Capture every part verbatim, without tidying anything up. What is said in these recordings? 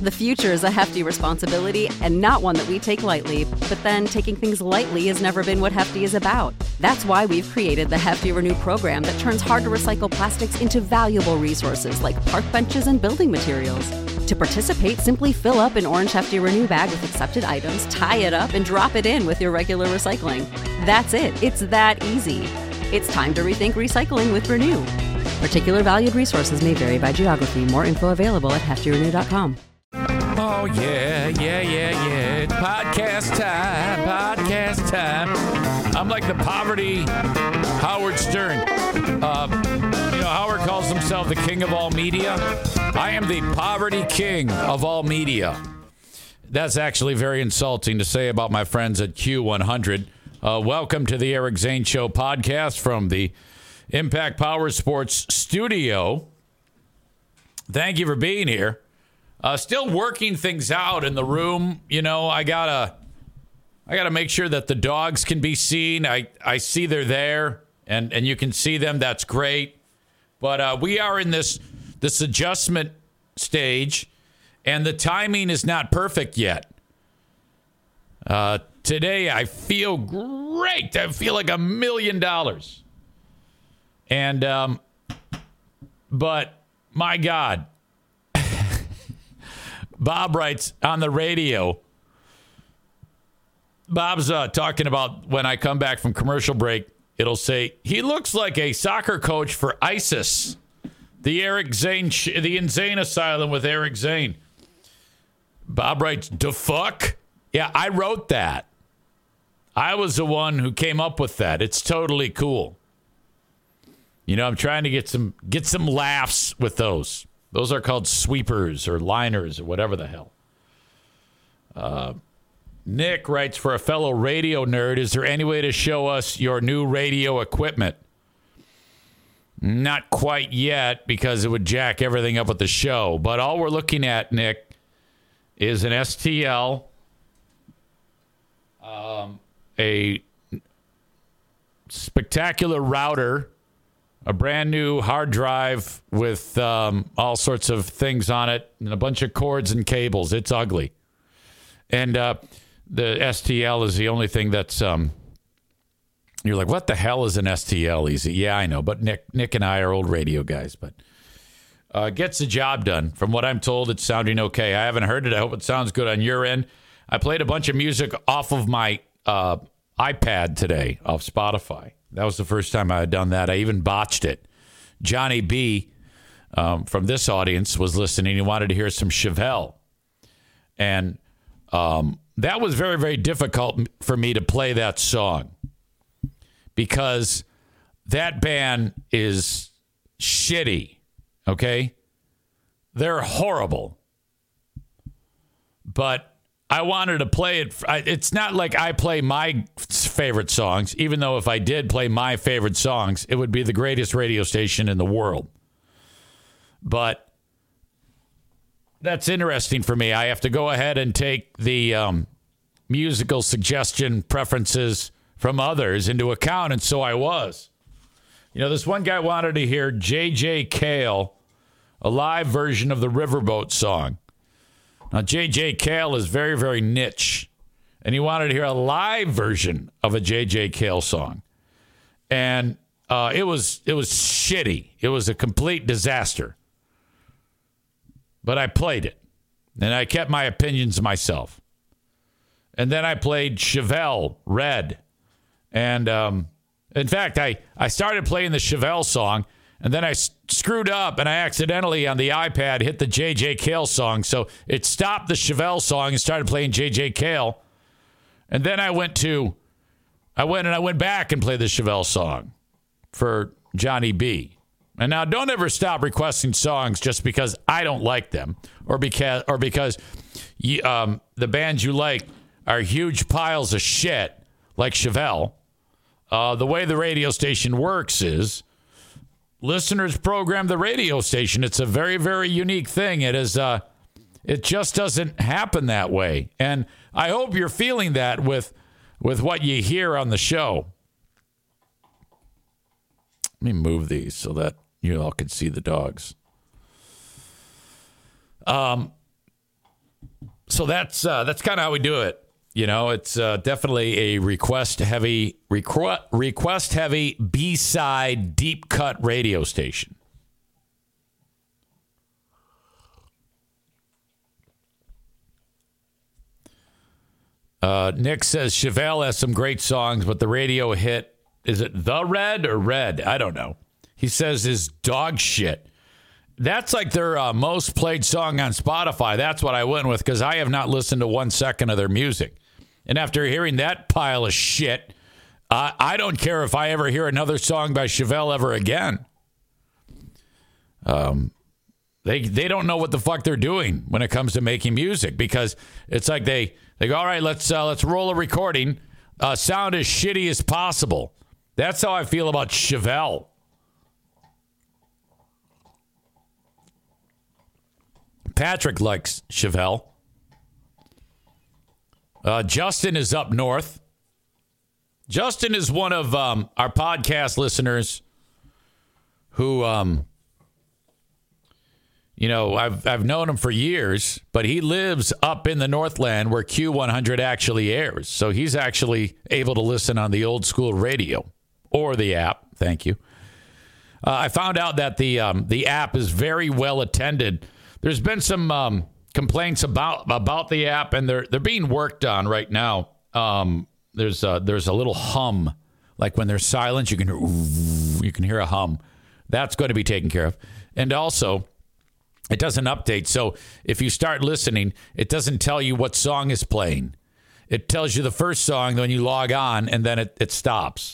The future is a hefty responsibility and not one that we take lightly, but then taking things lightly has never been what Hefty is about. That's why we've created the Hefty Renew program that turns hard-to-recycle plastics into valuable resources like park benches and building materials. To participate, simply fill up an orange Hefty Renew bag with accepted items, tie it up, and drop it in with your regular recycling. That's it. It's that easy. It's time to rethink recycling with Renew. Particular valued resources may vary by geography. More info available at hefty renew dot com. Oh, yeah, yeah, yeah, yeah. It's podcast time, podcast time. I'm like the poverty Howard Stern. Uh, you know, Howard calls himself the king of all media. I am the poverty king of all media. That's actually very insulting to say about my friends at Q one hundred. Uh, welcome to the Eric Zane Show podcast from the Impact Power Sports studio. Thank you for being here. Uh, still working things out in the room. You know, I gotta, I gotta make sure that the dogs can be seen. I, I see they're there, and, and you can see them. That's great. But uh, we are in this this adjustment stage, and the timing is not perfect yet. Uh, today, I feel great. I feel like a million dollars. And, um, but my God, Bob writes on the radio. Bob's uh, talking about when I come back from commercial break, it'll say, he looks like a soccer coach for ISIS. The Eric Zane, sh- the Insane Asylum with Eric Zane. Bob writes, the fuck? Yeah, I wrote that. I was the one who came up with that. It's totally cool. You know, I'm trying to get some get some laughs with those. Those are called sweepers or liners or whatever the hell. Uh, Nick writes, for a fellow radio nerd, is there any way to show us your new radio equipment? Not quite yet, because it would jack everything up with the show. But all we're looking at, Nick, is an S T L, um, a spectacular router, a brand new hard drive with um, all sorts of things on it, and a bunch of cords and cables. It's ugly. And uh, the S T L is the only thing that's... Um, you're like, what the hell is an S T L, Easy? Yeah, I know, but Nick Nick and I are old radio guys. But uh, gets the job done. From what I'm told, it's sounding okay. I haven't heard it. I hope it sounds good on your end. I played a bunch of music off of my uh, iPad today, off Spotify. That was the first time I had done that. I even botched it. Johnny B um, from this audience was listening. He wanted to hear some Chevelle. And um, that was very, very difficult for me to play that song because that band is shitty, okay? They're horrible. But I wanted to play it. It's not like I play my favorite songs, even though if I did play my favorite songs, it would be the greatest radio station in the world. But that's interesting for me. I have to go ahead and take the um, musical suggestion preferences from others into account, and so I was. You know, this one guy wanted to hear J J Cale, a live version of the Riverboat song. Now, J J Cale is very, very niche, and he wanted to hear a live version of a J J Cale song. And uh, it was it was shitty. It was a complete disaster. But I played it, and I kept my opinions to myself. And then I played Chevelle, Red. And, um, in fact, I, I started playing the Chevelle song, and then I s- screwed up, and I accidentally, on the iPad, hit the J J Cale song. So it stopped the Chevelle song and started playing J J Cale. And then I went to, I went and I went back and played the Chevelle song for Johnny B. And now don't ever stop requesting songs just because I don't like them or because, or because you, um, the bands you like are huge piles of shit like Chevelle. Uh, the way the radio station works is listeners program the radio station. It's a very, very unique thing. It is, uh, it just doesn't happen that way. And I hope you're feeling that with, with what you hear on the show. Let me move these so that you all can see the dogs. Um, So that's uh, that's kind of how we do it. You know, it's uh, definitely a request heavy, requ- request heavy B-side deep cut radio station. Uh, Nick says Chevelle has some great songs, but the radio hit, is it The Red or Red? I don't know. He says is dog shit. That's like their uh, most played song on Spotify. That's what I went with because I have not listened to one second of their music. And after hearing that pile of shit, uh, I don't care if I ever hear another song by Chevelle ever again. Um, they they don't know what the fuck they're doing when it comes to making music because it's like they, they go, all right, let's uh, let's roll a recording, uh, sound as shitty as possible. That's how I feel about Chevelle. Patrick likes Chevelle. Uh, Justin is up north. Justin is one of um, our podcast listeners who, um, you know, I've I've known him for years, but he lives up in the Northland where Q one hundred actually airs. So he's actually able to listen on the old school radio or the app. Thank you. Uh, I found out that the um, the app is very well attended. There's been some um, complaints about about the app, and they're they're being worked on right now. Um, there's a, there's a little hum, like when there's silence, you can hear you can hear a hum. That's going to be taken care of, and also it doesn't update. So if you start listening, it doesn't tell you what song is playing. It tells you the first song when you log on, and then it, it stops.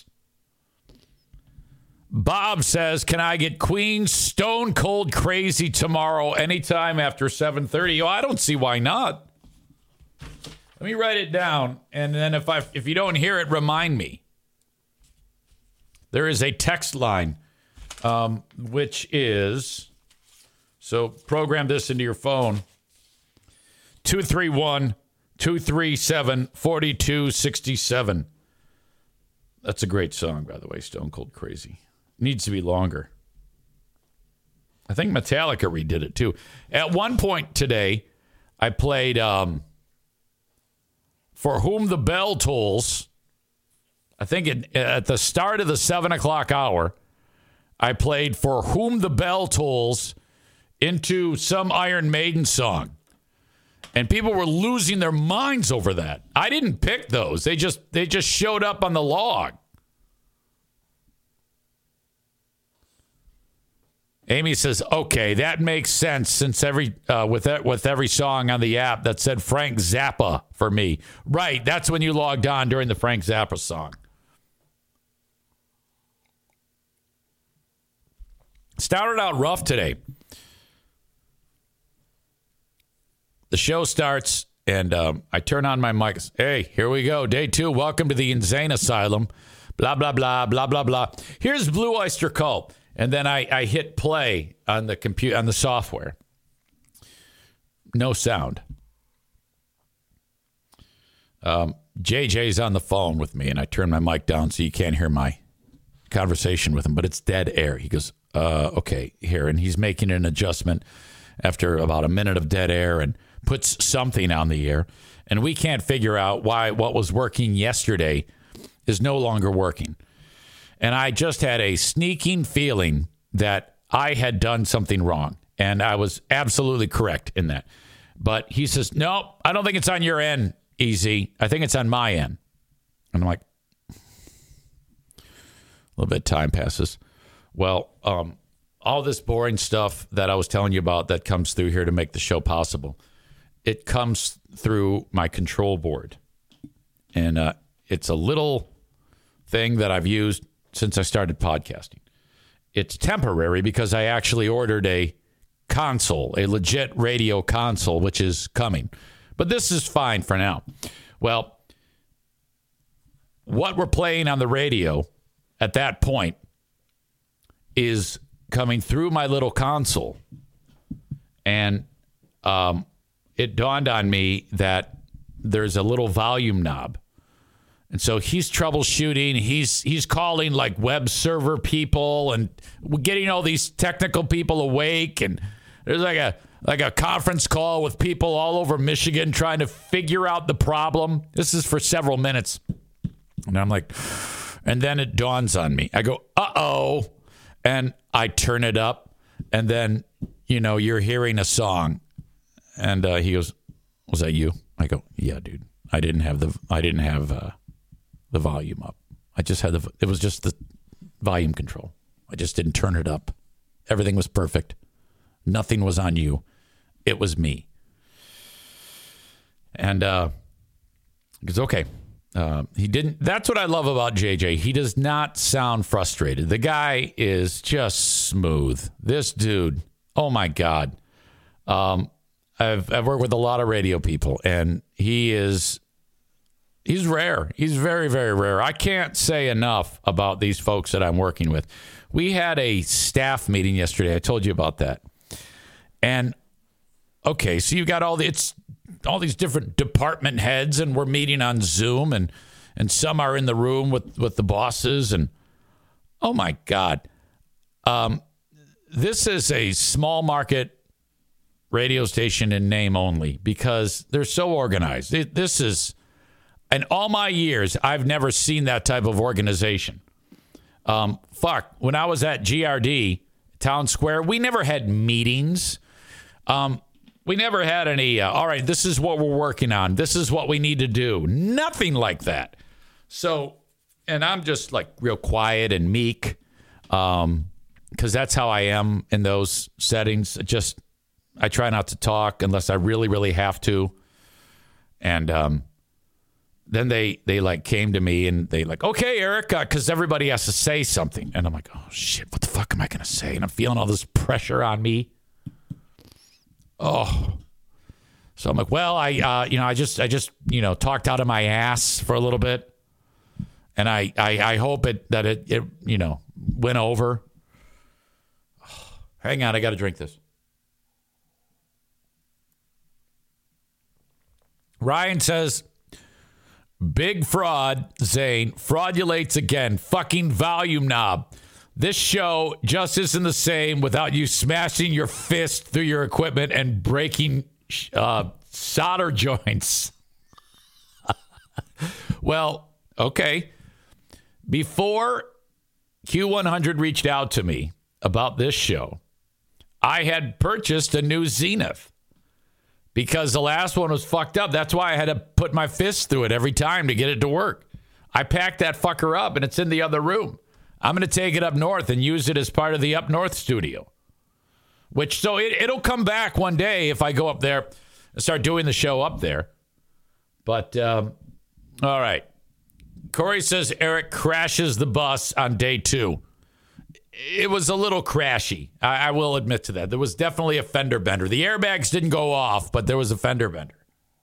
Bob says, can I get Queen Stone Cold Crazy tomorrow anytime after seven thirty? Oh, I don't see why not. Let me write it down, and then if I if you don't hear it, remind me. There is a text line, um, which is, so program this into your phone, two three one, two three seven, four two six seven. That's a great song, by the way, Stone Cold Crazy. Needs to be longer. I think Metallica redid it too. At one point today, I played um, For Whom the Bell Tolls. I think it, at the start of the seven o'clock hour, I played For Whom the Bell Tolls into some Iron Maiden song. And people were losing their minds over that. I didn't pick those. They just they just showed up on the log. Amy says, okay, that makes sense since every uh, with that, with every song on the app that said Frank Zappa for me. Right, that's when you logged on during the Frank Zappa song. Started out rough today. The show starts, and um, I turn on my mic. Hey, here we go, day two. Welcome to the Insane Asylum. Blah, blah, blah, blah, blah, blah. Here's Blue Oyster Cult. And then I, I hit play on the computer on the software. No sound. Um, J J's on the phone with me, and I turn my mic down so you can't hear my conversation with him, but it's dead air. He goes, uh, okay, here. And he's making an adjustment after about a minute of dead air and puts something on the air. And we can't figure out why what was working yesterday is no longer working. And I just had a sneaking feeling that I had done something wrong. And I was absolutely correct in that. But he says, no, I don't think it's on your end, E Z. I think it's on my end. And I'm like, a little bit of time passes. Well, um, all this boring stuff that I was telling you about that comes through here to make the show possible, it comes through my control board. And uh, it's a little thing that I've used since I started podcasting. It's temporary because I actually ordered a console, a legit radio console, which is coming. But this is fine for now. Well, what we're playing on the radio at that point is coming through my little console. And um, it dawned on me that there's a little volume knob. And so he's troubleshooting. He's he's calling like web server people and getting all these technical people awake. And there's like a like a conference call with people all over Michigan trying to figure out the problem. This is for several minutes. And I'm like, and then it dawns on me. I go, uh-oh. And I turn it up. And then, you know, you're hearing a song. And uh, he goes, was that you? I go, yeah, dude. I didn't have the, I didn't have uh, the volume up. I just had the, it was just the volume control. I just didn't turn it up. Everything was perfect. Nothing was on you. It was me. And uh, he goes, okay. Uh, he didn't. That's what I love about J J. He does not sound frustrated. The guy is just smooth. This dude, oh my God. Um, I've I've worked with a lot of radio people, and he is he's rare. He's very, very rare. I can't say enough about these folks that I'm working with. We had a staff meeting yesterday. I told you about that. And okay, so you've got all the it's all these different department heads, and we're meeting on Zoom, and and some are in the room with, with the bosses, and oh my God. Um, this is a small market radio station in name only because they're so organized. It, this is, in all my years, I've never seen that type of organization. Um, fuck, when I was at G R D, Town Square, we never had meetings. Um, we never had any, uh, all right, this is what we're working on. This is what we need to do. Nothing like that. So, and I'm just like real quiet and meek, um, because that's how I am in those settings. Just, I try not to talk unless I really, really have to. And um, then they, they like came to me and they like, okay, Eric, because uh, everybody has to say something. And I'm like, oh, shit, what the fuck am I going to say? And I'm feeling all this pressure on me. Oh, so I'm like, well, I, uh, you know, I just, I just, you know, talked out of my ass for a little bit, and I, I, I hope it that it, it, you know, went over. Oh, hang on, I got to drink this. Ryan says, big fraud, Zane, fraudulates again, fucking volume knob. This show just isn't the same without you smashing your fist through your equipment and breaking uh, solder joints. Well, okay. Before Q one hundred reached out to me about this show, I had purchased a new Zenith because the last one was fucked up. That's why I had to put my fist through it every time to get it to work. I packed that fucker up, and it's in the other room. I'm going to take it up north and use it as part of the Up North studio. Which, so it, it'll come back one day if I go up there and start doing the show up there. But, um, all right. Corey says Eric crashes the bus on day two. It was a little crashy. I, I will admit to that. There was definitely a fender bender. The airbags didn't go off, but there was a fender bender.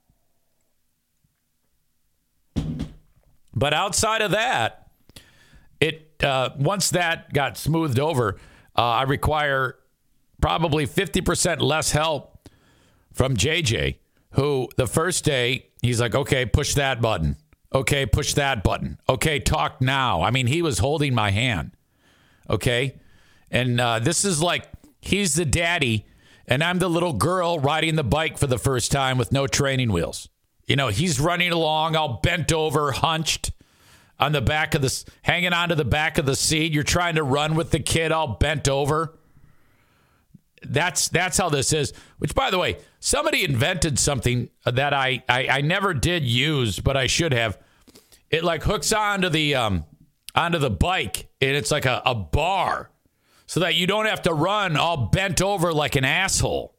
But outside of that, It uh, once that got smoothed over, uh, I require probably fifty percent less help from J J, who the first day, he's like, okay, push that button. Okay, push that button. Okay, talk now. I mean, he was holding my hand. Okay? And uh, this is like, he's the daddy, and I'm the little girl riding the bike for the first time with no training wheels. You know, he's running along, all bent over, hunched. On the back of the, hanging onto the back of the seat. You're trying to run with the kid all bent over. That's that's how this is. Which, by the way, somebody invented something that I, I, I never did use, but I should have. It like hooks onto the um onto the bike, and it's like a, a bar, so that you don't have to run all bent over like an asshole.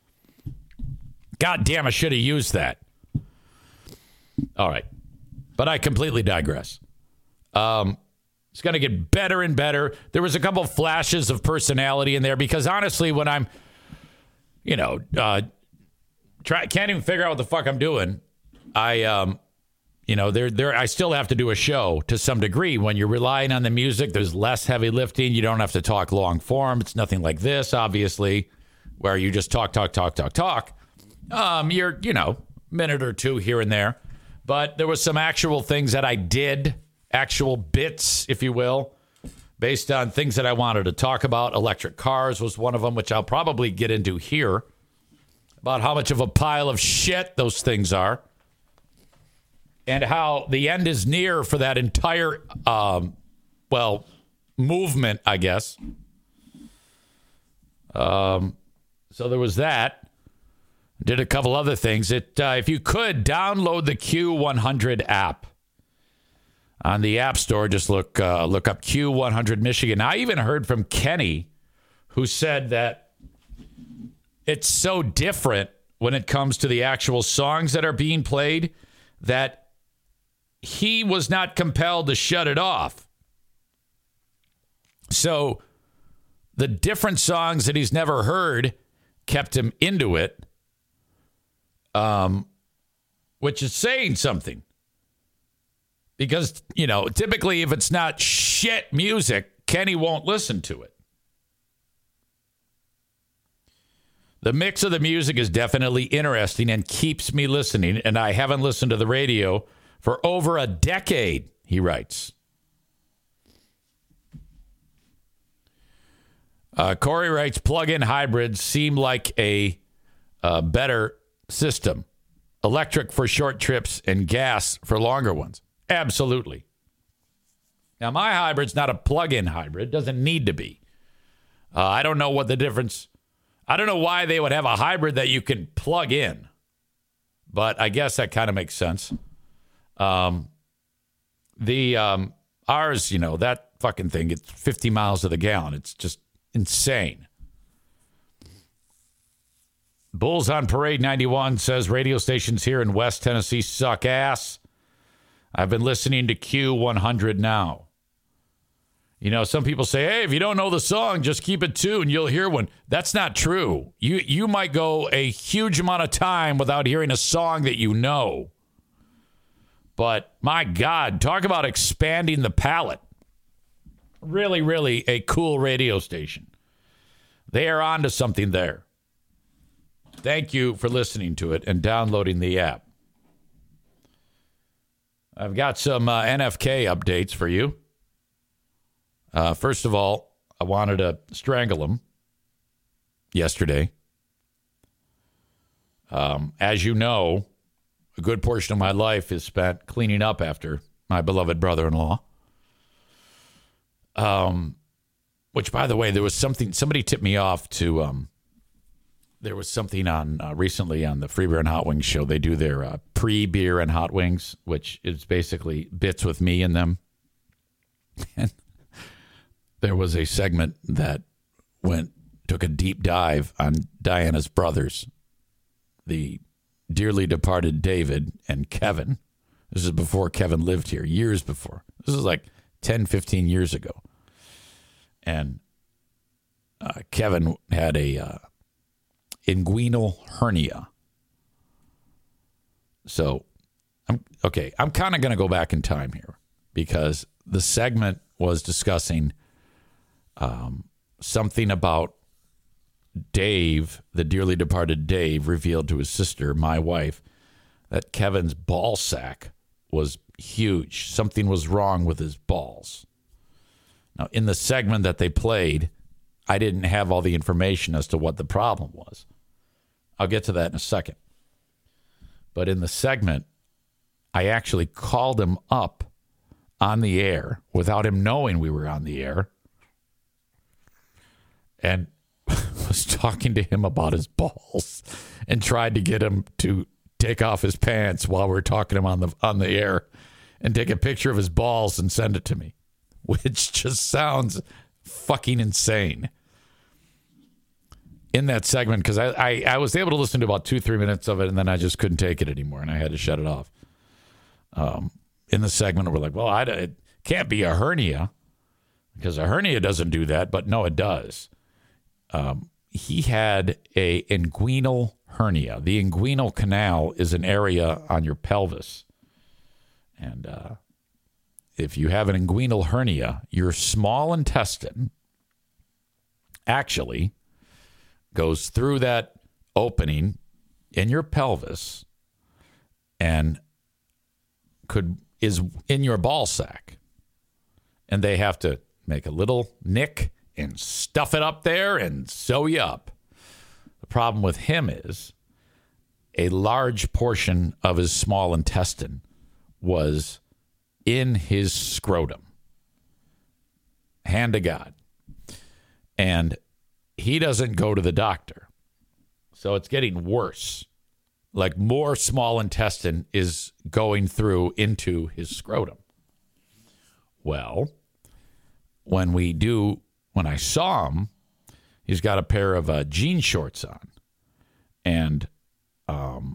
God damn, I should have used that. All right. But I completely digress. Um, it's going to get better and better. There was a couple of flashes of personality in there because honestly, when I'm, you know, uh, try can't even figure out what the fuck I'm doing. I, um, you know, there, there. I still have to do a show to some degree. When you're relying on the music, there's less heavy lifting. You don't have to talk long form. It's nothing like this, obviously, where you just talk, talk, talk, talk, talk. Um, you're, you know, minute or two here and there. But there was some actual things that I did, actual bits, if you will, based on things that I wanted to talk about. Electric cars was one of them, which I'll probably get into here about how much of a pile of shit those things are, and how the end is near for that entire, um, well, movement, I guess. Um, so there was that. Did a couple other things. It, uh, if you could, download the Q one hundred app. On the App Store, just look uh, look up Q one hundred Michigan. I even heard from Kenny, who said that it's so different when it comes to the actual songs that are being played that he was not compelled to shut it off. So the different songs that he's never heard kept him into it, um, which is saying something. Because, you know, typically if it's not shit music, Kenny won't listen to it. The mix of the music is definitely interesting and keeps me listening, and I haven't listened to the radio for over a decade, he writes. Uh, Corey writes, plug-in hybrids seem like a uh, better system. Electric for short trips and gas for longer ones. Absolutely. Now, my hybrid's not a plug-in hybrid. Doesn't need to be. Uh, I don't know what the difference... I don't know why they would have a hybrid that you can plug in. But I guess that kind of makes sense. Um, the um, ours, you know, that fucking thing, it's fifty miles to the gallon. It's just insane. Bulls on Parade ninety-one says radio stations here in West Tennessee suck ass. I've been listening to Q one hundred now. You know, some people say, hey, if you don't know the song, just keep it tuned. You'll hear one. That's not true. You you might go a huge amount of time without hearing a song that you know. But my God, talk about expanding the palette. Really, really a cool radio station. They are onto something there. Thank you for listening to it and downloading the app. I've got some uh, N F K updates for you. Uh, first of all, I wanted to strangle him yesterday. Um, as you know, a good portion of my life is spent cleaning up after my beloved brother-in-law. Um, which, by the way, there was something, somebody tipped me off to, um, there was something on uh, recently on the Free Beer and Hot Wings show. They do their uh, pre-beer and hot wings, which is basically bits with me in them. And there was a segment that went, took a deep dive on Diana's brothers, the dearly departed David and Kevin. This is before Kevin lived here, years before. This is like ten, fifteen years ago. And uh, Kevin had a uh, inguinal hernia. So, I'm okay, I'm kind of going to go back in time here because the segment was discussing um, something about Dave, the dearly departed Dave, revealed to his sister, my wife, that Kevin's ball sack was huge. Something was wrong with his balls. Now, in the segment that they played, I didn't have all the information as to what the problem was. I'll get to that in a second. But in the segment, I actually called him up on the air without him knowing we were on the air and was talking to him about his balls and tried to get him to take off his pants while we we're talking to him on the on the air and take a picture of his balls and send it to me, which just sounds fucking insane. In that segment, because I, I, I was able to listen to about two, three minutes of it, and then I just couldn't take it anymore, and I had to shut it off. Um, in the segment, we're like, well, I, it can't be a hernia, because a hernia doesn't do that, but no, it does. Um, he had a inguinal hernia. The inguinal canal is an area on your pelvis. And uh, if you have an inguinal hernia, your small intestine actually goes through that opening in your pelvis and could is in your ball sack. And they have to make a little nick and stuff it up there and sew you up. The problem with him is a large portion of his small intestine was in his scrotum. Hand to God. And he doesn't go to the doctor. So it's getting worse. Like more small intestine is going through into his scrotum. Well, when we do, when I saw him, he's got a pair of uh, jean shorts on. And um,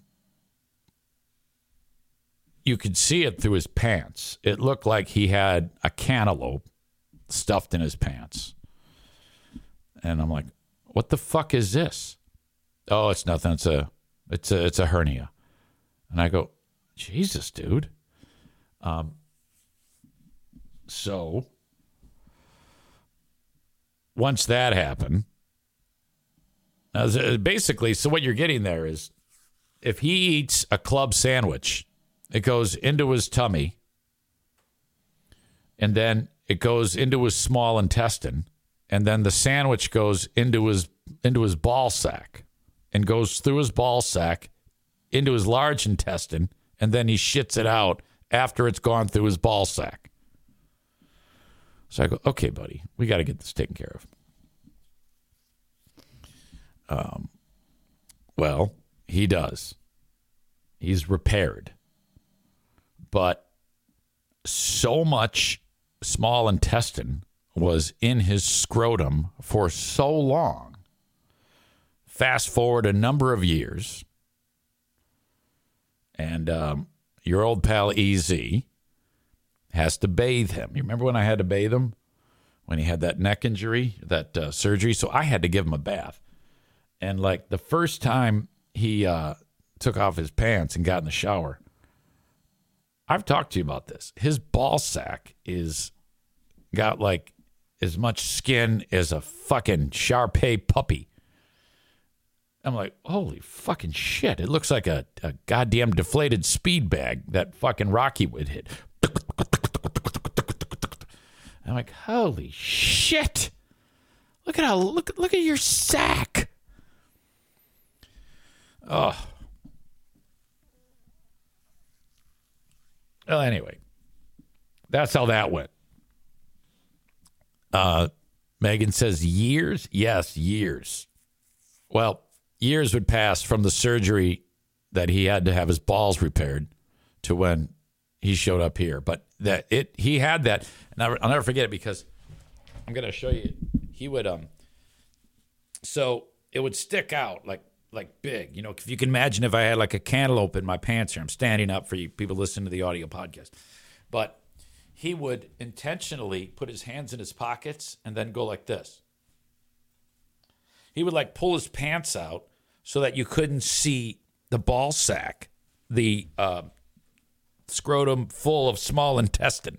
you could see it through his pants. It looked like he had a cantaloupe stuffed in his pants. And I'm like, what the fuck is this? Oh, it's nothing. It's a, it's a, it's a hernia. And I go, Jesus, dude. Um, so once that happened, uh, basically, so what you're getting there is if he eats a club sandwich, it goes into his tummy and then it goes into his small intestine. And then the sandwich goes into his into his ball sack and goes through his ball sack into his large intestine, and then he shits it out after it's gone through his ball sack. So I go, okay, buddy, we got to get this taken care of. Um, well, he does. He's repaired. But so much small intestine was in his scrotum for so long. Fast forward a number of years, and um, your old pal E Z has to bathe him. You remember when I had to bathe him? When he had that neck injury, that uh, surgery? So I had to give him a bath. And like the first time he uh, took off his pants and got in the shower, I've talked to you about this. His ball sack is got like as much skin as a fucking Shar-Pei puppy. I'm like, holy fucking shit. It looks like a, a goddamn deflated speed bag that fucking Rocky would hit. I'm like, holy shit. Look at how, look, look at your sack. Oh. Well, anyway, that's how that went. Uh, Megan says years? Yes, years. Well, years would pass from the surgery that he had to have his balls repaired to when he showed up here. But that it he had that, and I'll, I'll never forget it because I'm going to show you. He would um. So it would stick out like like big. You know, if you can imagine if I had like a cantaloupe in my pants here. I'm standing up for you people listening to the audio podcast, but he would intentionally put his hands in his pockets and then go like this. He would like pull his pants out so that you couldn't see the ball sack, the uh, scrotum full of small intestine.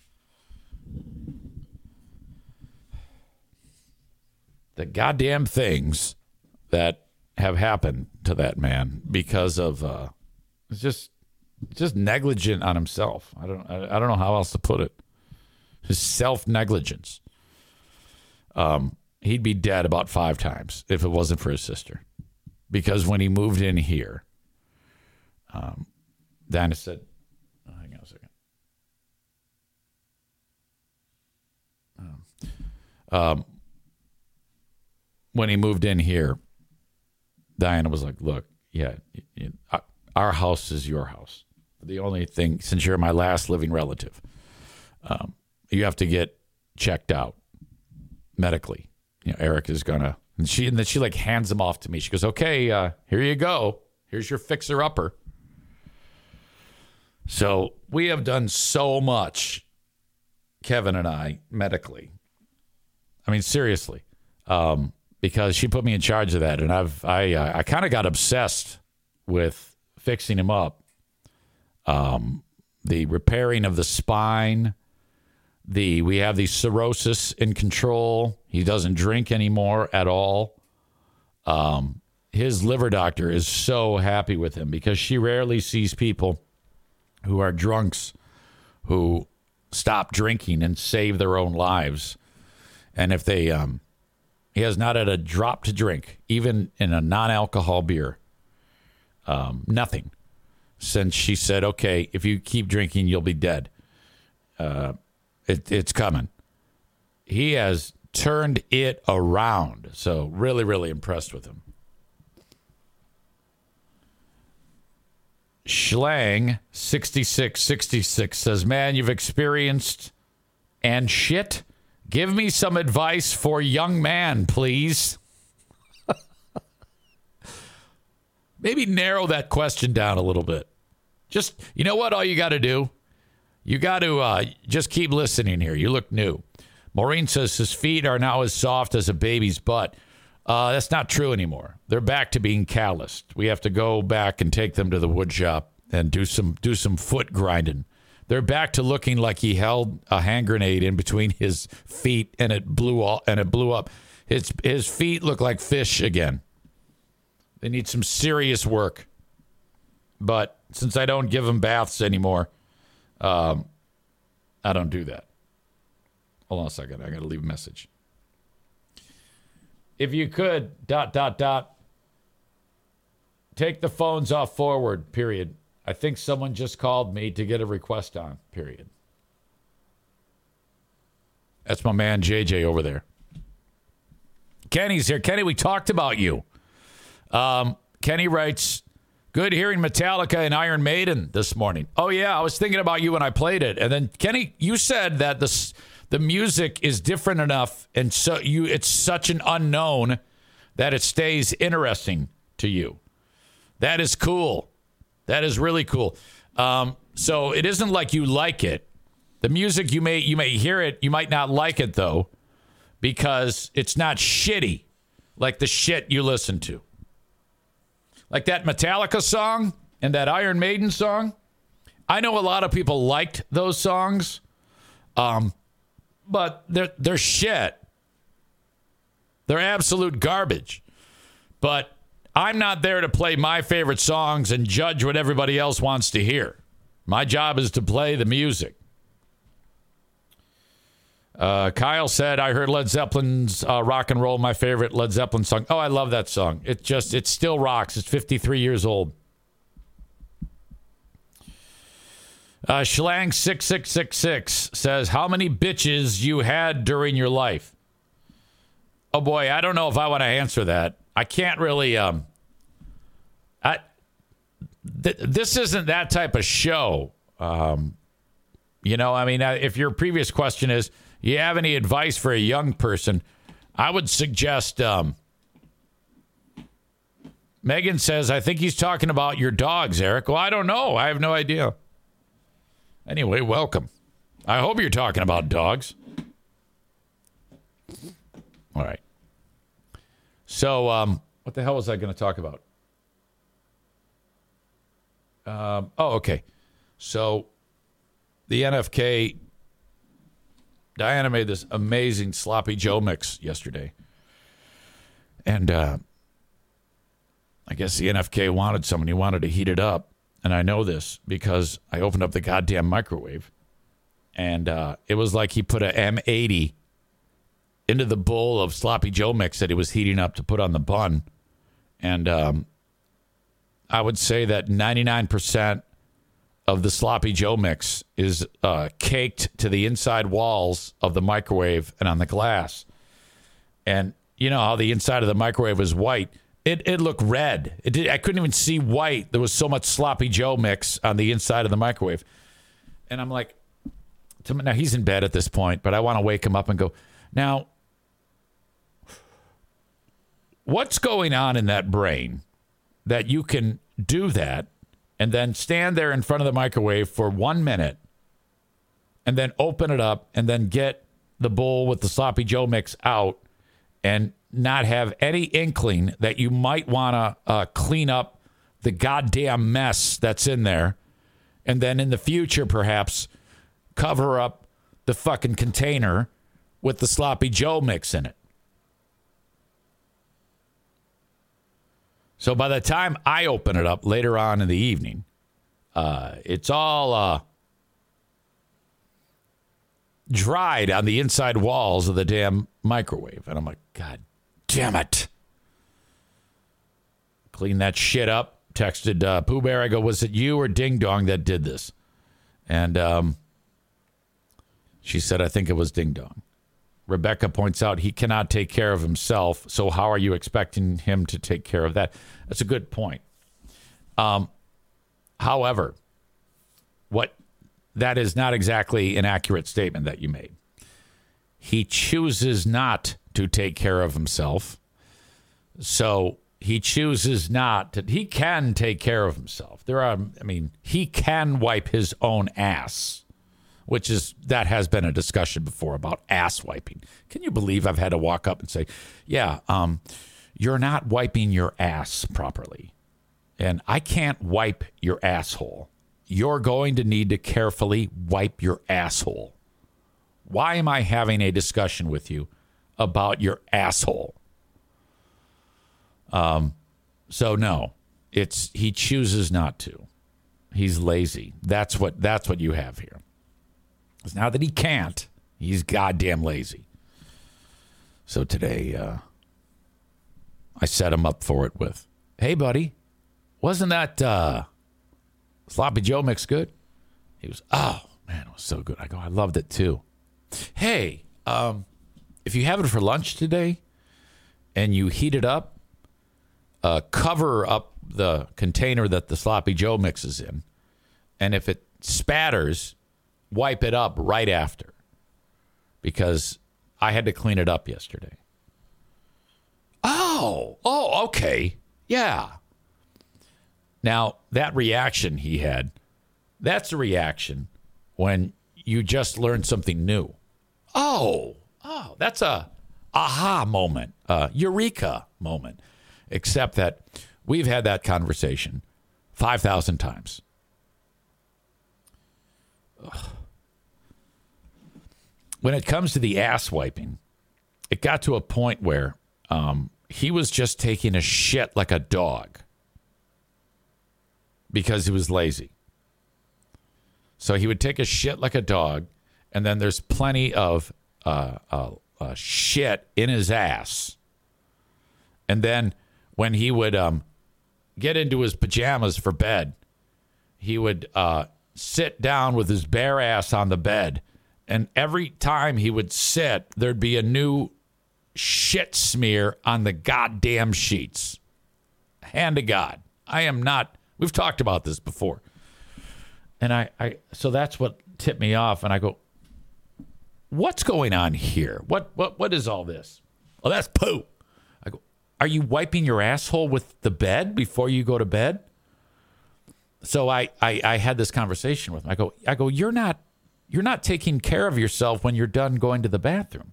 The goddamn things that have happened to that man because of uh, it's just just negligent on himself. I don't I, I don't know how else to put it. His self-negligence. Um, he'd be dead about five times if it wasn't for his sister. Because when he moved in here, um, Dinah said, oh, hang on a second. Um, um, when he moved in here, Diana was like, look, yeah, you, you, our house is your house. The only thing, since you're my last living relative, um, you have to get checked out medically. You know, Eric is going to, and she, and then she like hands him off to me. She goes, okay, uh, here you go. Here's your fixer upper. So we have done so much, Kevin and I, medically. I mean, seriously, um, because she put me in charge of that. And I've, I, uh, I kind of got obsessed with fixing him up. Um, the repairing of the spine, the we have the cirrhosis in control. He doesn't drink anymore at all. Um, his liver doctor is so happy with him because she rarely sees people who are drunks who stop drinking and save their own lives. And if they, um, he has not had a drop to drink, even in a non-alcohol beer. Um, nothing. Since she said, okay, if you keep drinking, you'll be dead. Uh, it, it's coming. He has turned it around. So really, really impressed with him. Schlang sixty-six sixty-six says, man, you've experienced and shit. Give me some advice for young man, please. Maybe narrow that question down a little bit. Just, you know what? All you got to do, you got to uh, just keep listening here. You look new. Maureen says his feet are now as soft as a baby's butt. Uh, that's not true anymore. They're back to being calloused. We have to go back and take them to the wood shop and do some do some foot grinding. They're back to looking like he held a hand grenade in between his feet and it blew all, and it blew up. His his feet look like fish again. They need some serious work. But since I don't give them baths anymore, um, I don't do that. Hold on a second. I got to leave a message. If you could, dot, dot, dot, take the phones off forward, period. I think someone just called me to get a request on, period. That's my man, J J, over there. Kenny's here. Kenny, we talked about you. Um, Kenny writes, good hearing Metallica and Iron Maiden this morning. Oh, yeah, I was thinking about you when I played it. And then, Kenny, you said that the, the music is different enough and so you it's such an unknown that it stays interesting to you. That is cool. That is really cool. Um, so it isn't like you like it. The music, you may you may hear it. You might not like it, though, because it's not shitty like the shit you listen to. Like that Metallica song and that Iron Maiden song. I know a lot of people liked those songs, um, but they're, they're shit. They're absolute garbage. But I'm not there to play my favorite songs and judge what everybody else wants to hear. My job is to play the music. Uh, Kyle said, I heard Led Zeppelin's uh, Rock and Roll, my favorite Led Zeppelin song. Oh, I love that song. It just, it still rocks. It's fifty-three years old. Uh, Schlang six six six six says, how many bitches you had during your life? Oh, boy, I don't know if I want to answer that. I can't really, um, I, th- this isn't that type of show. Um, you know, I mean, if your previous question is, you have any advice for a young person? I would suggest, um, Megan says, I think he's talking about your dogs, Eric. Well, I don't know. I have no idea. Anyway, welcome. I hope you're talking about dogs. All right. So, um, what the hell was I going to talk about? Um, oh, okay. So, the N F K, Diana made this amazing Sloppy Joe mix yesterday. And uh, I guess the N F K wanted someone. He wanted to heat it up. And I know this because I opened up the goddamn microwave. And uh, it was like he put a M eighty into the bowl of Sloppy Joe mix that he was heating up to put on the bun. And um, I would say that ninety-nine percent of the Sloppy Joe mix is uh, caked to the inside walls of the microwave and on the glass. And you know how the inside of the microwave is white. It it looked red. It did, I couldn't even see white. There was so much Sloppy Joe mix on the inside of the microwave. And I'm like, now he's in bed at this point, but I want to wake him up and go, now, what's going on in that brain that you can do that and then stand there in front of the microwave for one minute and then open it up and then get the bowl with the Sloppy Joe mix out and not have any inkling that you might want to uh, clean up the goddamn mess that's in there, and then in the future perhaps cover up the fucking container with the Sloppy Joe mix in it. So by the time I open it up later on in the evening, uh, it's all uh, dried on the inside walls of the damn microwave. And I'm like, God damn it. Clean that shit up. texted uh, Pooh Bear. I go, was it you or Ding Dong that did this? And um, she said, I think it was Ding Dong. Rebecca points out he cannot take care of himself, so how are you expecting him to take care of that? That's a good point. Um, however, what that is not exactly an accurate statement that you made. He chooses not to take care of himself, so he chooses not to. He can take care of himself. There are, I mean, he can wipe his own ass. Which is, that has been a discussion before about ass wiping. Can you believe I've had to walk up and say, yeah, um, you're not wiping your ass properly. And I can't wipe your asshole. You're going to need to carefully wipe your asshole. Why am I having a discussion with you about your asshole? Um, so no, it's, he chooses not to. He's lazy. That's what, that's what you have here. It's not that he can't. He's goddamn lazy. So today, uh, I set him up for it with, hey, buddy, wasn't that uh, Sloppy Joe mix good? He was, oh, man, it was so good. I go, I loved it, too. Hey, um, if you have it for lunch today and you heat it up, uh, cover up the container that the Sloppy Joe mix is in. And if it spatters, wipe it up right after, because I had to clean it up yesterday. Oh, oh, okay. Yeah. Now, that reaction he had, that's a reaction when you just learned something new. Oh, oh, that's a aha moment, a eureka moment, except that we've had that conversation five thousand times. Ugh. When it comes to the ass wiping, it got to a point where um, he was just taking a shit like a dog because he was lazy. So he would take a shit like a dog, and then there's plenty of uh, uh, uh, shit in his ass. And then when he would um, get into his pajamas for bed, he would uh, sit down with his bare ass on the bed. And every time he would sit, there'd be a new shit smear on the goddamn sheets. Hand to God. I am not, we've talked about this before. And I, I so that's what tipped me off. And I go, what's going on here? What what what is all this? Oh, that's poo. I go, are you wiping your asshole with the bed before you go to bed? So I, I, I had this conversation with him. I go, I go, you're not You're not taking care of yourself when you're done going to the bathroom.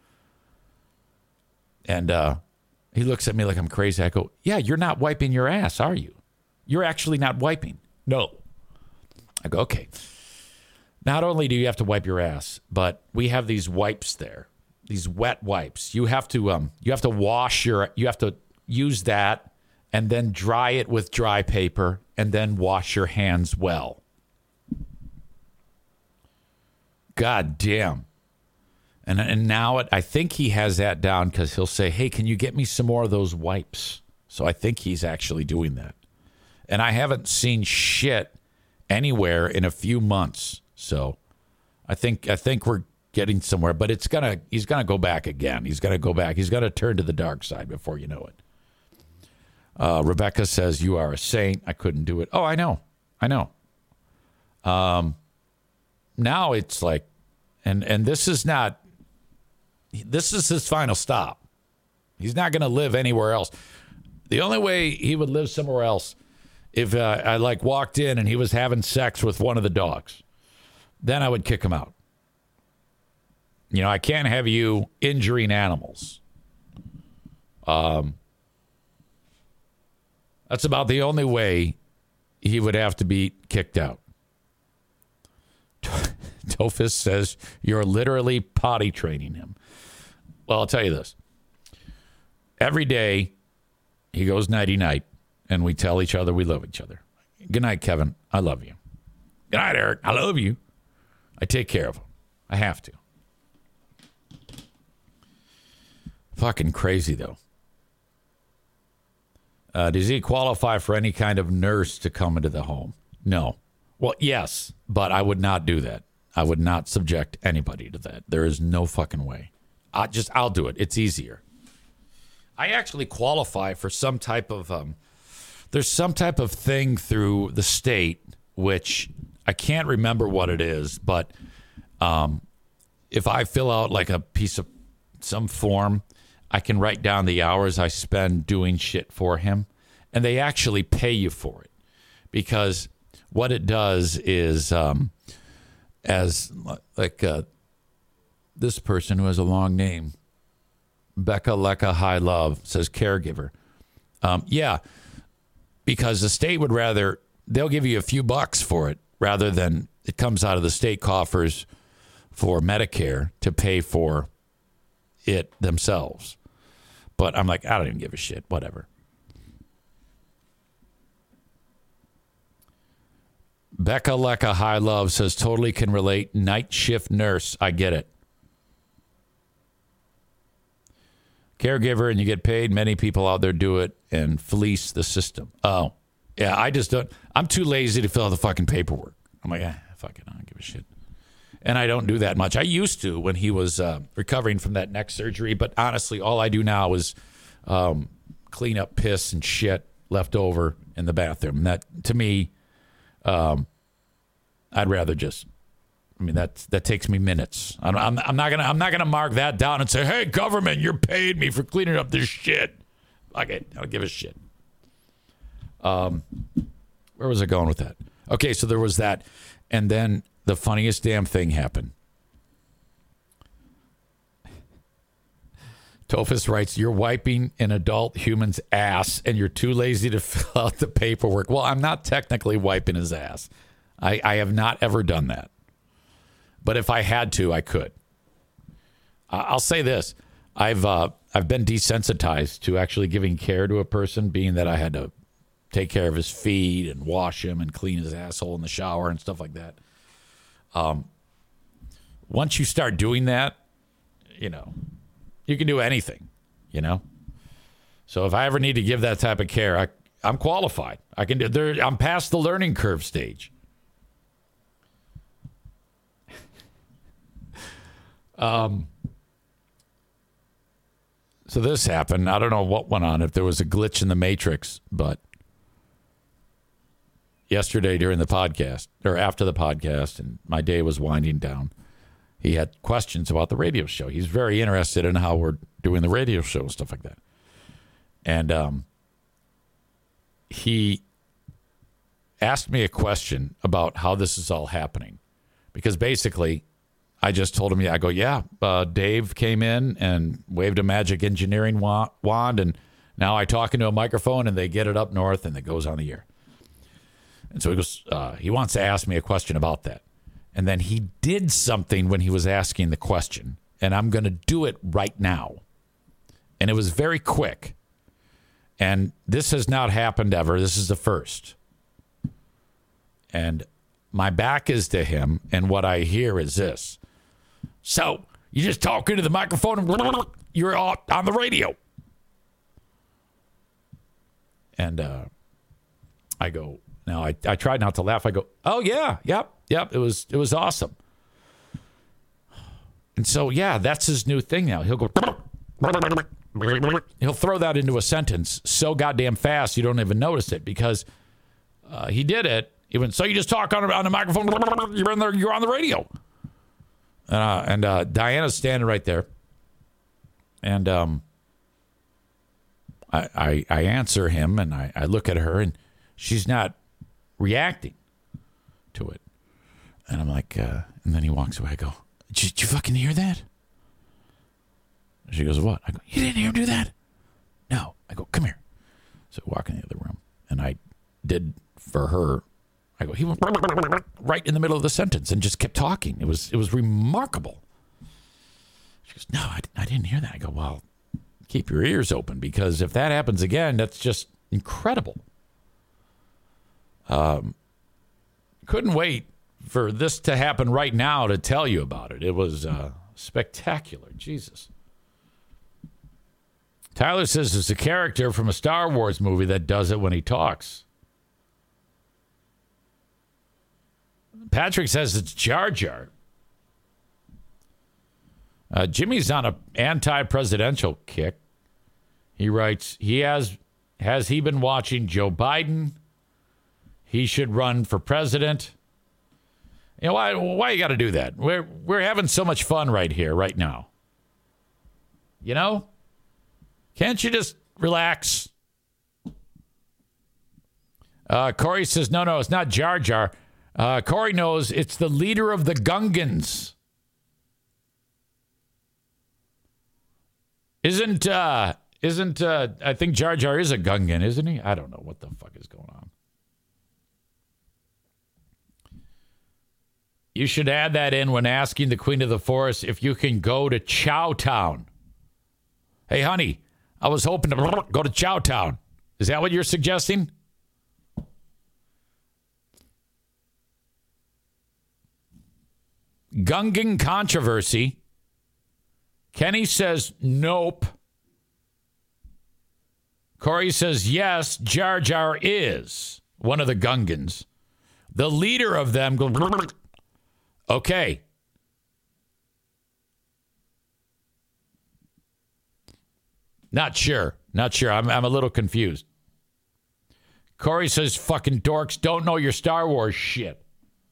And uh, he looks at me like I'm crazy. I go, yeah, you're not wiping your ass, are you? You're actually not wiping. No. I go, okay. Not only do you have to wipe your ass, but we have these wipes there, these wet wipes. You have to um, you have to wash your, you have to use that and then dry it with dry paper and then wash your hands well. God damn. And and now it, I think he has that down because he'll say, hey, can you get me some more of those wipes? So I think he's actually doing that. And I haven't seen shit anywhere in a few months. So I think I think we're getting somewhere. But it's gonna he's gonna go back again. He's gonna go back. He's gonna turn to the dark side before you know it. Uh, Rebecca says, you are a saint. I couldn't do it. Oh, I know. I know. Um Now it's like, and and this is not, this is his final stop. He's not going to live anywhere else. The only way he would live somewhere else if uh, I like walked in and he was having sex with one of the dogs, then I would kick him out. You know, I can't have you injuring animals. Um, that's about the only way he would have to be kicked out. Tofus says you're literally potty training him. Well, I'll tell you this. Every day he goes nighty-night and we tell each other we love each other. Good night, Kevin. I love you. Good night, Eric. I love you. I take care of him. I have to. Fucking crazy, though. Uh, does he qualify for any kind of nurse to come into the home? No. Well, yes, but I would not do that. I would not subject anybody to that. There is no fucking way. I just, I'll do it. It's easier. I actually qualify for some type of, um, there's some type of thing through the state, which I can't remember what it is, but um, if I fill out like a piece of some form, I can write down the hours I spend doing shit for him, and they actually pay you for it, because what it does is, um, as like uh, this person who has a long name, Becca Lecca High Love, says caregiver. Um, yeah, because the state would rather, they'll give you a few bucks for it rather than it comes out of the state coffers for Medicare to pay for it themselves. But I'm like, I don't even give a shit, whatever. Becca Lecca High Love says totally can relate. Night shift nurse. I get it. Caregiver, and you get paid. Many people out there do it and fleece the system. Oh, yeah. I just don't. I'm too lazy to fill out the fucking paperwork. I'm like, eh, fuck it. I don't give a shit. And I don't do that much. I used to when he was uh, recovering from that neck surgery. But honestly, all I do now is um, clean up piss and shit left over in the bathroom. And that, to me, um, I'd rather just. I mean, that that takes me minutes. I'm, I'm, I'm not gonna I'm not gonna mark that down and say, "Hey, government, you're paying me for cleaning up this shit." Okay, I don't give a shit. Um, where was I going with that? Okay, so there was that, and then the funniest damn thing happened. Tophus writes, "You're wiping an adult human's ass, and you're too lazy to fill out the paperwork." Well, I'm not technically wiping his ass. I, I have not ever done that. But if I had to, I could. I'll say this. I've uh, I've been desensitized to actually giving care to a person, being that I had to take care of his feet and wash him and clean his asshole in the shower and stuff like that. Um, once you start doing that, you know, you can do anything, you know. So if I ever need to give that type of care, I, I'm qualified. I can do. There, I'm past the learning curve stage. Um, so this happened. I don't know what went on, if there was a glitch in the matrix, but yesterday during the podcast, or after the podcast, and my day was winding down, he had questions about the radio show. He's very interested in how we're doing the radio show and stuff like that. And um, he asked me a question about how this is all happening, because basically I just told him, yeah, I go, yeah, uh, Dave came in and waved a magic engineering wa- wand, and now I talk into a microphone, and they get it up north, and it goes on the air. And so he goes, uh, he wants to ask me a question about that. And then he did something when he was asking the question, and I'm going to do it right now. And it was very quick. And this has not happened ever. This is the first. And my back is to him, and what I hear is this. So, you just talk into the microphone and you're on the radio. And uh, I go, now I, I tried not to laugh. I go, oh, yeah, yep, yep, it was it was awesome. And so, yeah, that's his new thing now. He'll go, he'll throw that into a sentence so goddamn fast you don't even notice it, because uh, he did it. He went, so you just talk on, on the microphone, you're, in there, you're on the radio. Uh, and uh, Diana's standing right there. And um, I, I I answer him, and I, I look at her, and she's not reacting to it. And I'm like, uh, and then he walks away. I go, did you, did you fucking hear that? She goes, what? I go, you didn't hear him do that? No. I go, come here. So I walk in the other room, and I did for her. I go, he went right in the middle of the sentence and just kept talking. It was it was remarkable. She goes, no, I, I didn't hear that. I go, well, keep your ears open, because if that happens again, that's just incredible. Um, couldn't wait for this to happen right now to tell you about it. It was uh, spectacular. Jesus. Tyler says it's a character from a Star Wars movie that does it when he talks. Patrick says it's Jar Jar. Uh, Jimmy's on an anti-presidential kick. He writes, he has has he been watching Joe Biden? He should run for president. You know, why why you got to do that? We're we're having so much fun right here, right now. You know? Can't you just relax? Uh, Corey says, no, no, it's not Jar Jar. Uh, Corey knows it's the leader of the Gungans. Isn't, uh, isn't, uh, I think Jar Jar is a Gungan, isn't he? I don't know what the fuck is going on. You should add that in when asking the Queen of the Forest if you can go to Chowtown. Hey, honey, I was hoping to go to Chowtown. Is that what you're suggesting? Gungan controversy. Kenny says nope. Corey says yes, Jar Jar is one of the Gungans. The leader of them goes, okay. Not sure. Not sure. I'm, I'm a little confused. Corey says fucking dorks don't know your Star Wars shit.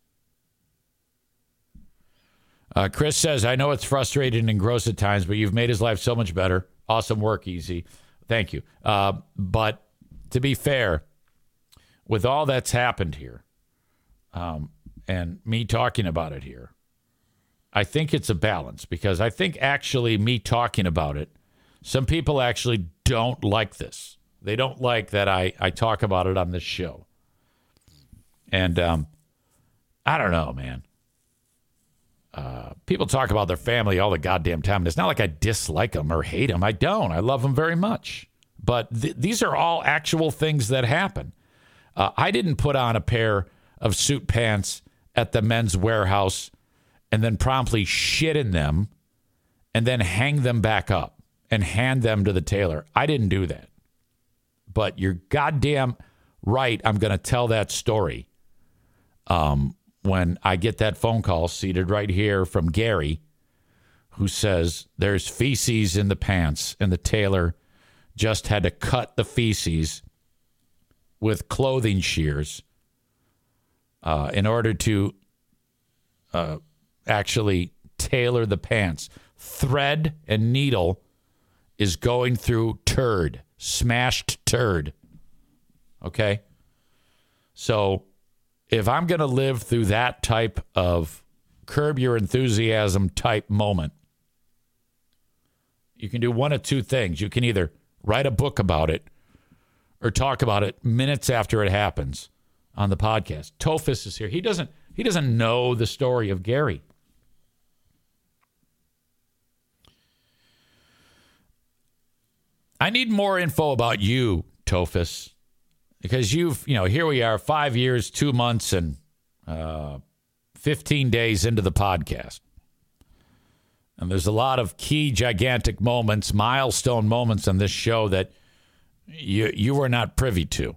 Uh, Chris says, I know it's frustrating and gross at times, but you've made his life so much better. Awesome work, Easy. Thank you. Uh, but to be fair, with all that's happened here, um, and me talking about it here, I think it's a balance, because I think actually me talking about it, some people actually don't like this. They don't like that I, I talk about it on this show. And um, I don't know, man. Uh, people talk about their family all the goddamn time. And it's not like I dislike them or hate them. I don't. I love them very much. But th- these are all actual things that happen. Uh, I didn't put on a pair of suit pants at the Men's Warehouse and then promptly shit in them and then hang them back up and hand them to the tailor. I didn't do that. But you're goddamn right. I'm going to tell that story. Um, when I get that phone call seated right here from Gary, who says there's feces in the pants and the tailor just had to cut the feces with clothing shears uh, in order to uh, actually tailor the pants. Thread and needle is going through turd, smashed turd. Okay? So if I'm going to live through that type of Curb Your Enthusiasm type moment, you can do one of two things. You can either write a book about it or talk about it minutes after it happens on the podcast. Tophus is here. He doesn't, he doesn't know the story of Gary. I need more info about you, Tophus. Because you've, you know, here we are, five years, two months, and uh, fifteen days into the podcast. And there's a lot of key, gigantic moments, milestone moments on this show that you you were not privy to.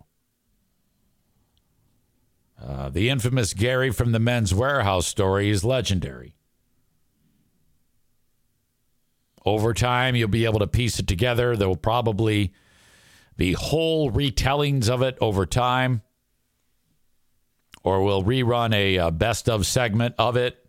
Uh, the infamous Gary from the Men's Warehouse story is legendary. Over time, you'll be able to piece it together. There will probably be whole retellings of it over time, or we'll rerun a, a best of segment of it.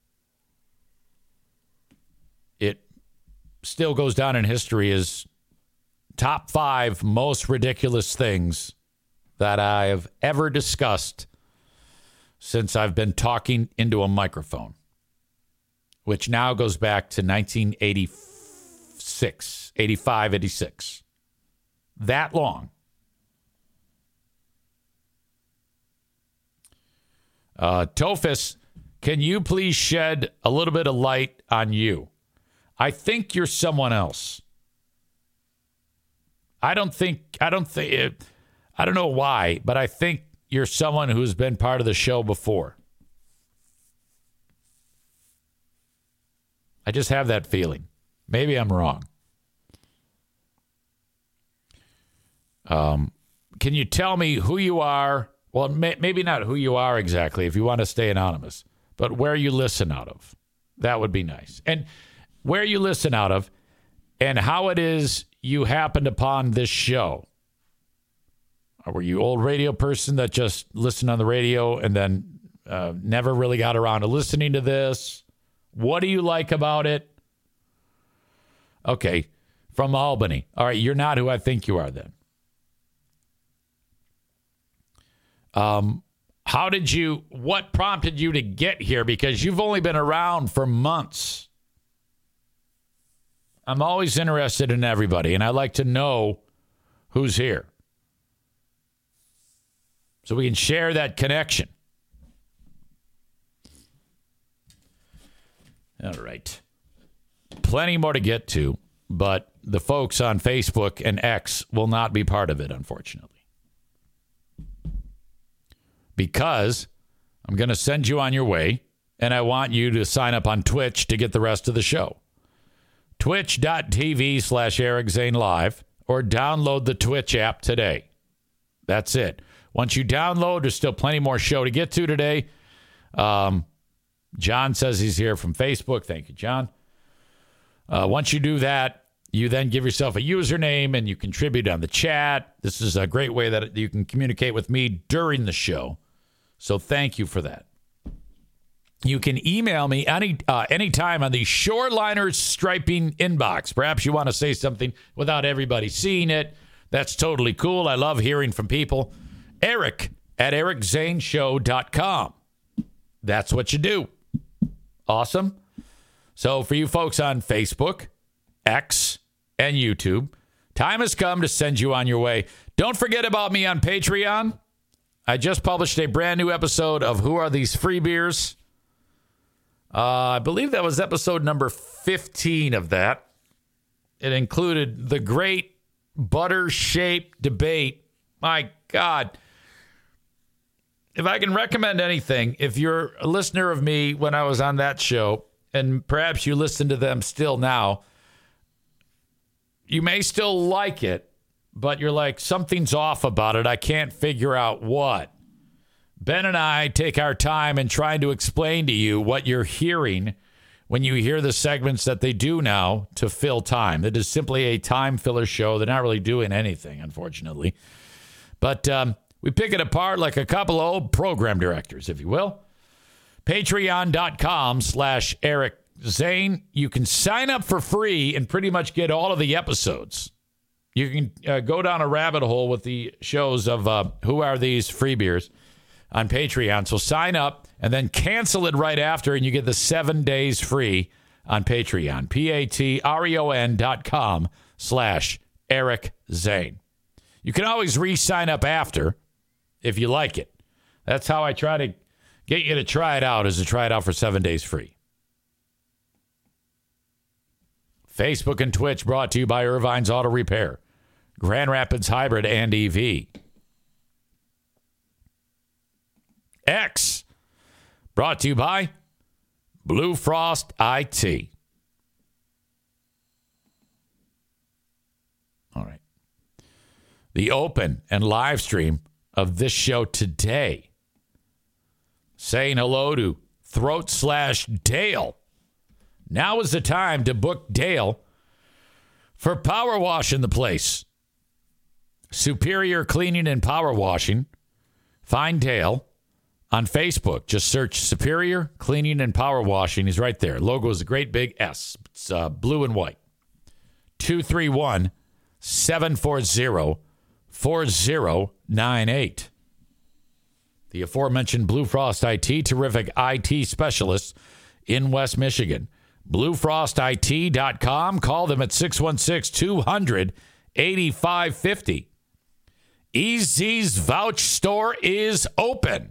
It still goes down in history as top five most ridiculous things that I have ever discussed since I've been talking into a microphone, which now goes back to nineteen eighty-six, eighty-five, eighty-six. That long. Uh, Tophus, can you please shed a little bit of light on you? I think you're someone else. I don't think, I don't think, I don't know why, but I think you're someone who's been part of the show before. I just have that feeling. Maybe I'm wrong. Um, can you tell me who you are? Well, may, maybe not who you are exactly if you want to stay anonymous, but where you listen out of. That would be nice. And where you listen out of and how it is you happened upon this show. Or were you old radio person that just listened on the radio and then uh, never really got around to listening to this? What do you like about it? Okay, from Albany. All right, you're not who I think you are then. Um, how did you, what prompted you to get here? Because you've only been around for months. I'm always interested in everybody, and I like to know who's here, so we can share that connection. All right. Plenty more to get to, but the folks on Facebook and X will not be part of it, unfortunately. Because I'm going to send you on your way, and I want you to sign up on Twitch to get the rest of the show. Twitch.tv slash Eric Zane Live, or download the Twitch app today. That's it. Once you download, there's still plenty more show to get to today. Um, John says he's here from Facebook. Thank you, John. Uh, once you do that, you then give yourself a username and you contribute on the chat. This is a great way that you can communicate with me during the show. So thank you for that. You can email me any uh, anytime on the Shoreliners Striping inbox. Perhaps you want to say something without everybody seeing it. That's totally cool. I love hearing from people. Eric at eric zane show dot com. That's what you do. Awesome. So for you folks on Facebook, X, and YouTube, time has come to send you on your way. Don't forget about me on Patreon. I just published a brand new episode of Who Are These Free Beers? Uh, I believe that was episode number fifteen of that. It included the great butter-shaped debate. My God. If I can recommend anything, if you're a listener of me when I was on that show, and perhaps you listen to them still now, you may still like it, but you're like, something's off about it. I can't figure out what. Ben and I take our time in trying to explain to you what you're hearing when you hear the segments that they do now to fill time. It is simply a time filler show. They're not really doing anything, unfortunately. But um, we pick it apart like a couple of old program directors, if you will. Patreon.com slash Eric Zane. You can sign up for free and pretty much get all of the episodes. You can uh, go down a rabbit hole with the shows of uh, Who Are These Free Beers on Patreon. So sign up and then cancel it right after, and you get the seven days free on Patreon. P-A-T-R-E-O-N dot com slash Eric Zane. You can always re-sign up after if you like it. That's how I try to get you to try it out, is to try it out for seven days free. Facebook and Twitch brought to you by Irvine's Auto Repair, Grand Rapids Hybrid and E V. X, brought to you by Blue Frost I T. All right. The open and live stream of this show today, saying hello to Throat Slash Dale. Now is the time to book Dale for power washing the place. Superior Cleaning and Power Washing. Find Dale on Facebook. Just search Superior Cleaning and Power Washing. He's right there. Logo is a great big S. It's uh, blue and white. two three one, seven four zero, four zero nine eight. The aforementioned Blue Frost I T, terrific I T specialists in West Michigan. blue frost I T dot com. Call them at six one six, two hundred, eighty-five fifty. E Z's Vouch Store is open.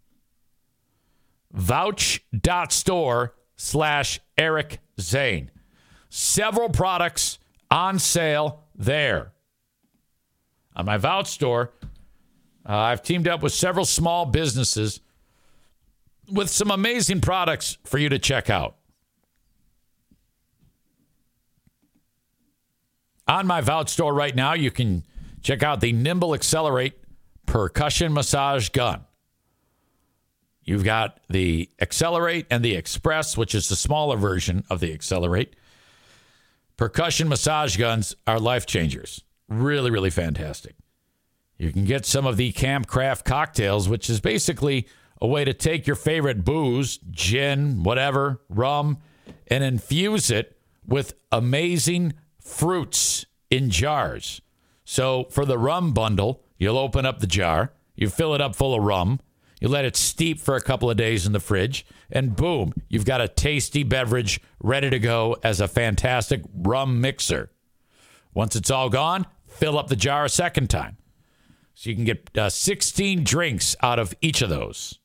Vouch.store slash Eric Zane. Several products on sale there. On my Vouch Store, uh, I've teamed up with several small businesses with some amazing products for you to check out. On my Vouch Store right now, you can check out the Nimble Accelerate percussion massage gun. You've got the Accelerate and the Express, which is the smaller version of the Accelerate. Percussion massage guns are life changers. Really, really fantastic. You can get some of the Campcraft cocktails, which is basically a way to take your favorite booze, gin, whatever, rum, and infuse it with amazing fruits in jars. So for the rum bundle, you'll open up the jar, you fill it up full of rum, you let it steep for a couple of days in the fridge, and boom, you've got a tasty beverage ready to go as a fantastic rum mixer. Once it's all gone, fill up the jar a second time. So you can get uh, sixteen drinks out of each of those.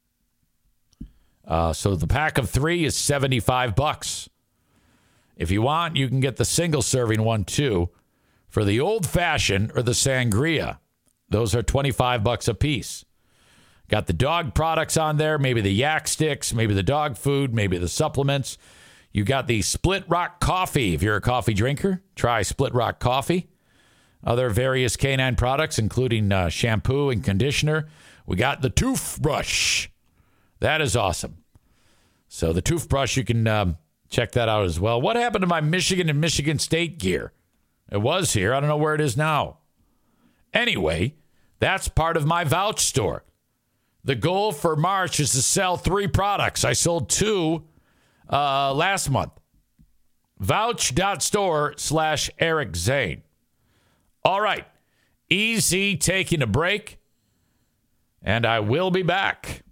Uh, so the pack of three is seventy-five bucks. If you want, you can get the single serving one too for the old fashioned or the sangria. Those are twenty-five bucks a piece. Got the dog products on there, maybe the yak sticks, maybe the dog food, maybe the supplements. You got the Split Rock coffee. If you're a coffee drinker, try Split Rock coffee. Other various canine products, including uh, shampoo and conditioner. We got the toothbrush. That is awesome. So the toothbrush, you can um, check that out as well. What happened to my Michigan and Michigan State gear? It was here. I don't know where it is now. Anyway, that's part of my Vouch store. The goal for March is to sell three products. I sold two uh, last month. Vouch.store slash Eric Zane. All right. Easy taking a break. And I will be back.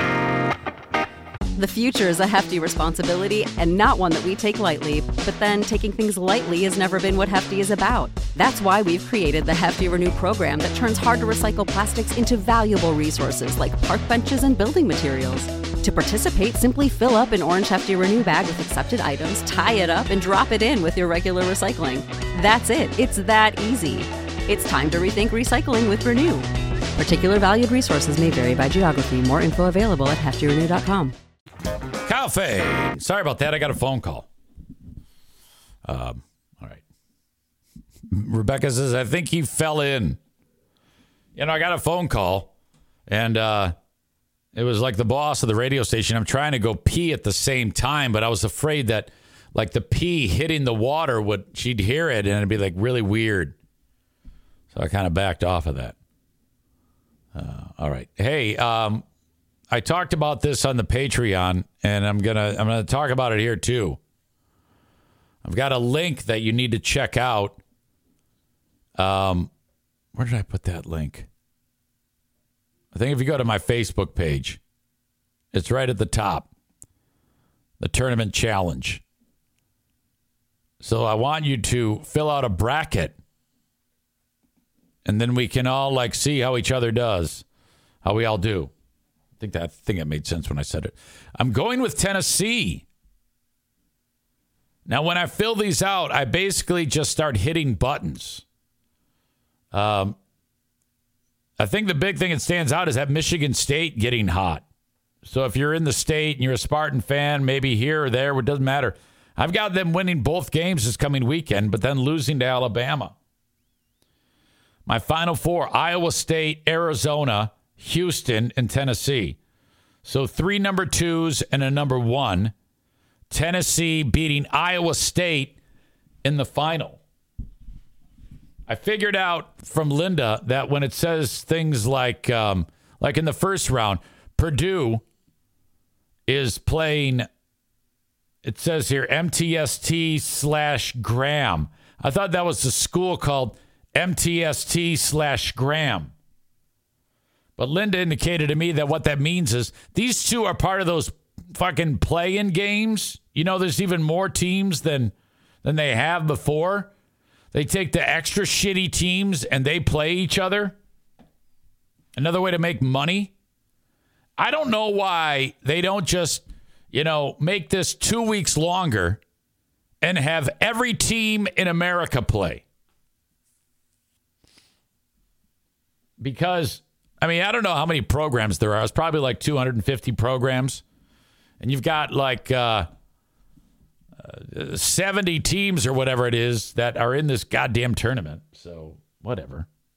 The future is a hefty responsibility and not one that we take lightly. But then taking things lightly has never been what Hefty is about. That's why we've created the Hefty Renew program that turns hard-to-recycle plastics into valuable resources like park benches and building materials. To participate, simply fill up an orange Hefty Renew bag with accepted items, tie it up, and drop it in with your regular recycling. That's it. It's that easy. It's time to rethink recycling with Renew. Particular valued resources may vary by geography. More info available at hefty renew dot com. Kyle Fay. Sorry about that. I got a phone call. Um, all right. Rebecca says, I think he fell in. You know, I got a phone call, and uh, it was like the boss of the radio station. I'm trying to go pee at the same time, but I was afraid that, like, the pee hitting the water, would she'd hear it, and it'd be, like, really weird. So I kind of backed off of that. Uh, all right. Hey, um, I talked about this on the Patreon, and I'm gonna I'm gonna talk about it here too. I've got a link that you need to check out. Um, where did I put that link? I think if you go to my Facebook page, it's right at the top. The tournament challenge. So I want you to fill out a bracket, and then we can all like see how each other does, how we all do. I think that I think that made sense when I said it. I'm going with Tennessee. Now, when I fill these out, I basically just start hitting buttons. Um, I think the big thing that stands out is that Michigan State getting hot. So if you're in the state and you're a Spartan fan, maybe here or there, it doesn't matter. I've got them winning both games this coming weekend, but then losing to Alabama. My final four, Iowa State, Arizona, Houston, and Tennessee. So three number twos and a number one. Tennessee beating Iowa State in the final. I figured out from Linda that when it says things like, um, like in the first round, Purdue is playing, it says here, M T S T slash Graham. I thought that was the school called M T S T slash Graham. But Linda indicated to me that what that means is these two are part of those fucking play-in games. You know, there's even more teams than than they have before. They take the extra shitty teams and they play each other. Another way to make money. I don't know why they don't just, you know, make this two weeks longer and have every team in America play. Because, I mean, I don't know how many programs there are. It's probably like two hundred fifty programs. And you've got like uh, seventy teams or whatever it is that are in this goddamn tournament. So, whatever.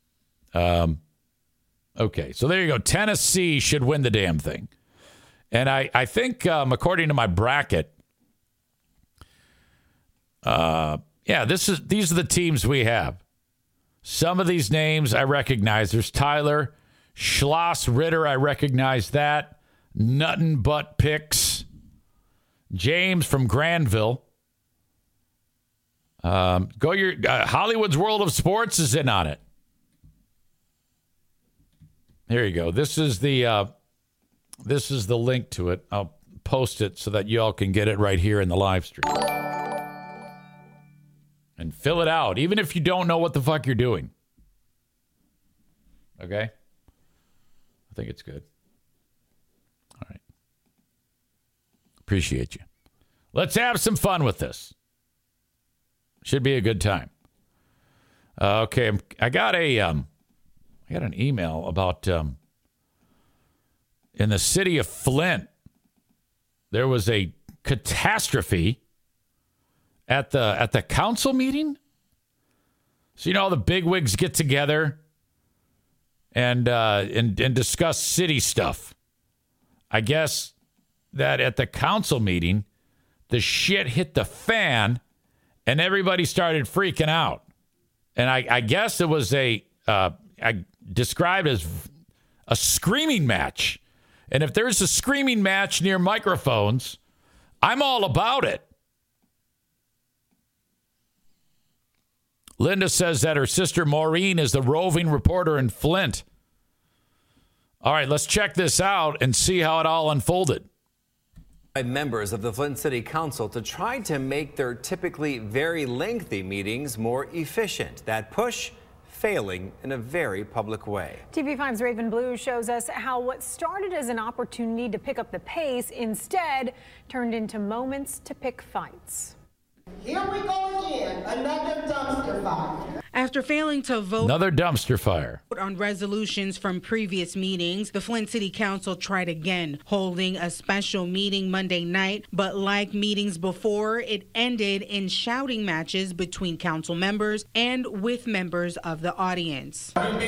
Um, okay, so there you go. Tennessee should win the damn thing. And I, I think, um, according to my bracket, uh, yeah, this is these are the teams we have. Some of these names I recognize. There's Tyler Schloss Ritter. I recognize that. Nothing but picks. James from Granville. Um, go your uh, Hollywood's World of Sports is in on it. Here you go. This is the uh, this is the link to it. I'll post it so that y'all can get it right here in the live stream. And fill it out, even if you don't know what the fuck you're doing. Okay? I think it's good. All right. Appreciate you. Let's have some fun with this. Should be a good time. Uh, okay, I got a, um, I got an email about um, in the city of Flint, there was a catastrophe at the at the council meeting. So you know, the bigwigs get together and uh, and and discuss city stuff. I guess that at the council meeting, the shit hit the fan, and everybody started freaking out. And I, I guess it was a uh, I described as a screaming match. And if there's a screaming match near microphones, I'm all about it. Linda says that her sister Maureen is the roving reporter in Flint. All right, let's check this out and see how it all unfolded. Members of the Flint City Council to try to make their typically very lengthy meetings more efficient. That push failing in a very public way. T V five's Raven Blue shows us how what started as an opportunity to pick up the pace instead turned into moments to pick fights. Here we go again, another dumpster fire. After failing to vote Another dumpster fire. on resolutions from previous meetings, the Flint City Council tried again, holding a special meeting Monday night. But like meetings before, it ended in shouting matches between council members and with members of the audience.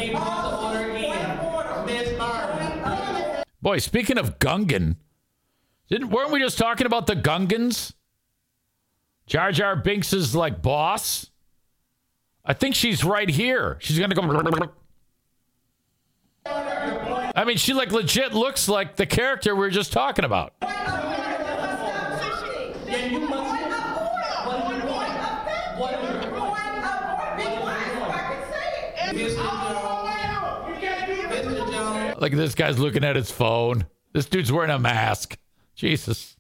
Boy, speaking of Gungan, didn't weren't we just talking about the Gungans? Jar Jar Binks is like boss. I think she's right here. She's going to go. I mean, she like legit looks like the character we were just talking about. Like this guy's looking at his phone. This dude's wearing a mask. Jesus.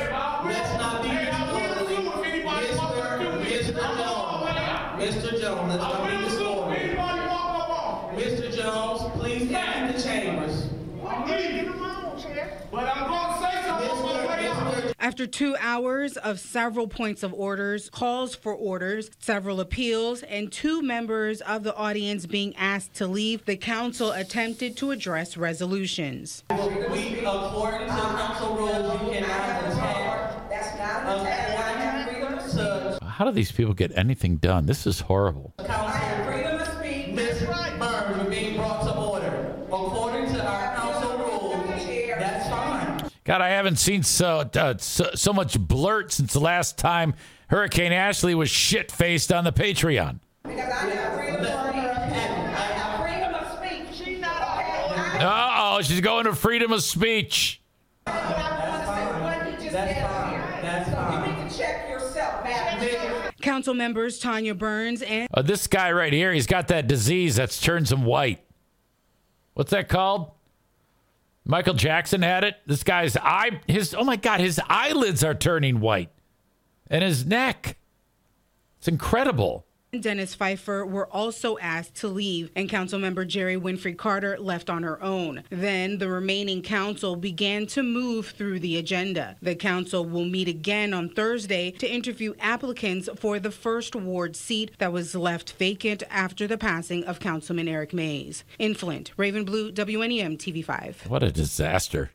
Mister Jones, let's not be disorderly. Mister Jones, please exit the chambers. I'm leaving him alone, Chair. But I'm going to say something. After two hours of several points of orders, calls for orders, several appeals, and two members of the audience being asked to leave, the council attempted to address resolutions. We, according to council rules, you cannot attack. That's not an attack. How do these people get anything done? This is horrible. Council freedom of speech. Miz Burns, we're being brought to order. According to our council rules, that's fine. God, I haven't seen so, uh, so so much blurt since the last time Hurricane Ashley was shit-faced on the Patreon. Because I have freedom of speech. I have freedom of speech. She's not okay. Uh-oh, she's going to freedom of speech. That's fine. That's fine. That's fine. You need to check yourself, Madam. Council members Tanya Burns and Uh, this guy right here, he's got that disease that's turns him white. What's that called? Michael Jackson had it. This guy's eye, his, oh my God, his eyelids are turning white. And his neck. It's incredible. Dennis Pfeiffer were also asked to leave, and Councilmember Jerry Winfrey Carter left on her own. Then the remaining council began to move through the agenda. The council will meet again on Thursday to interview applicants for the first ward seat that was left vacant after the passing of Councilman Eric Mays. In Flint, Raven Blue, W N E M T V five. What a disaster.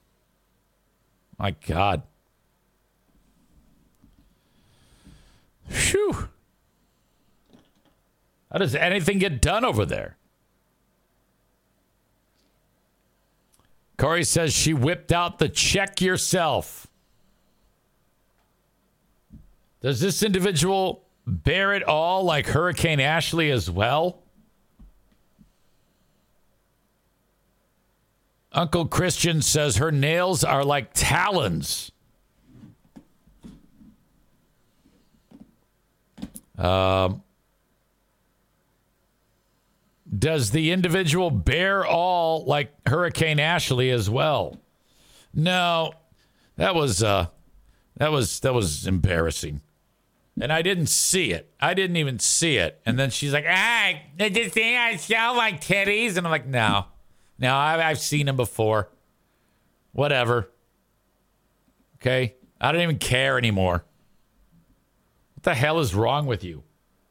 My God. Phew. How does anything get done over there? Corey says she whipped out the check yourself. Does this individual bear it all like Hurricane Ashley as well? Uncle Christian says her nails are like talons. Um, does the individual bear all like Hurricane Ashley as well? No, that was uh, that was that was embarrassing, and I didn't see it. I didn't even see it. And then she's like, "Ah, did you think I sound like titties?" And I'm like, "No, no, I've, I've seen them before. Whatever. Okay, I don't even care anymore." What the hell is wrong with you?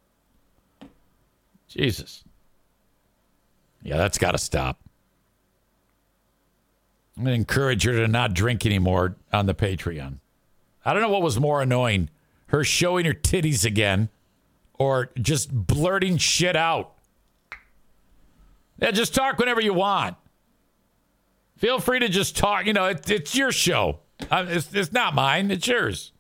Jesus. Yeah, that's got to stop. I'm going to encourage her to not drink anymore on the Patreon. I don't know what was more annoying, her showing her titties again or just blurting shit out. Yeah, just talk whenever you want. Feel free to just talk. You know, it, it's your show. I, it's, it's not mine. It's yours.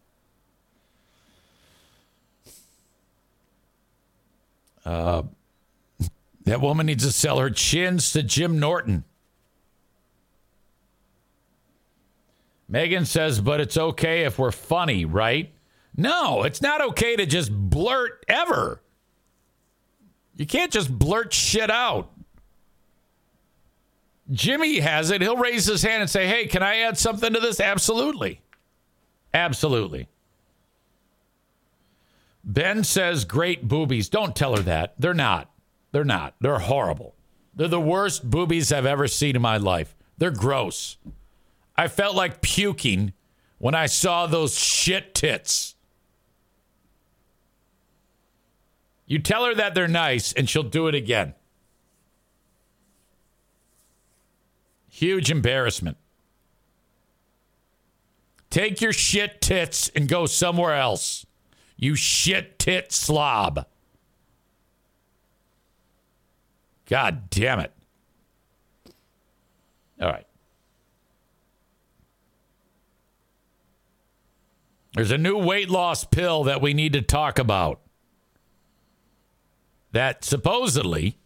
Uh, that woman needs to sell her chins to Jim Norton. Megan says, but it's okay if we're funny, right? No, it's not okay to just blurt ever. You can't just blurt shit out. Jimmy has it. He'll raise his hand and say, hey, can I add something to this? Absolutely. Absolutely. Ben says, great boobies. Don't tell her that. They're not. They're not. They're horrible. They're the worst boobies I've ever seen in my life. They're gross. I felt like puking when I saw those shit tits. You tell her that they're nice, and she'll do it again. Huge embarrassment. Take your shit tits and go somewhere else. You shit tit slob. God damn it. All right. There's a new weight loss pill that we need to talk about that supposedly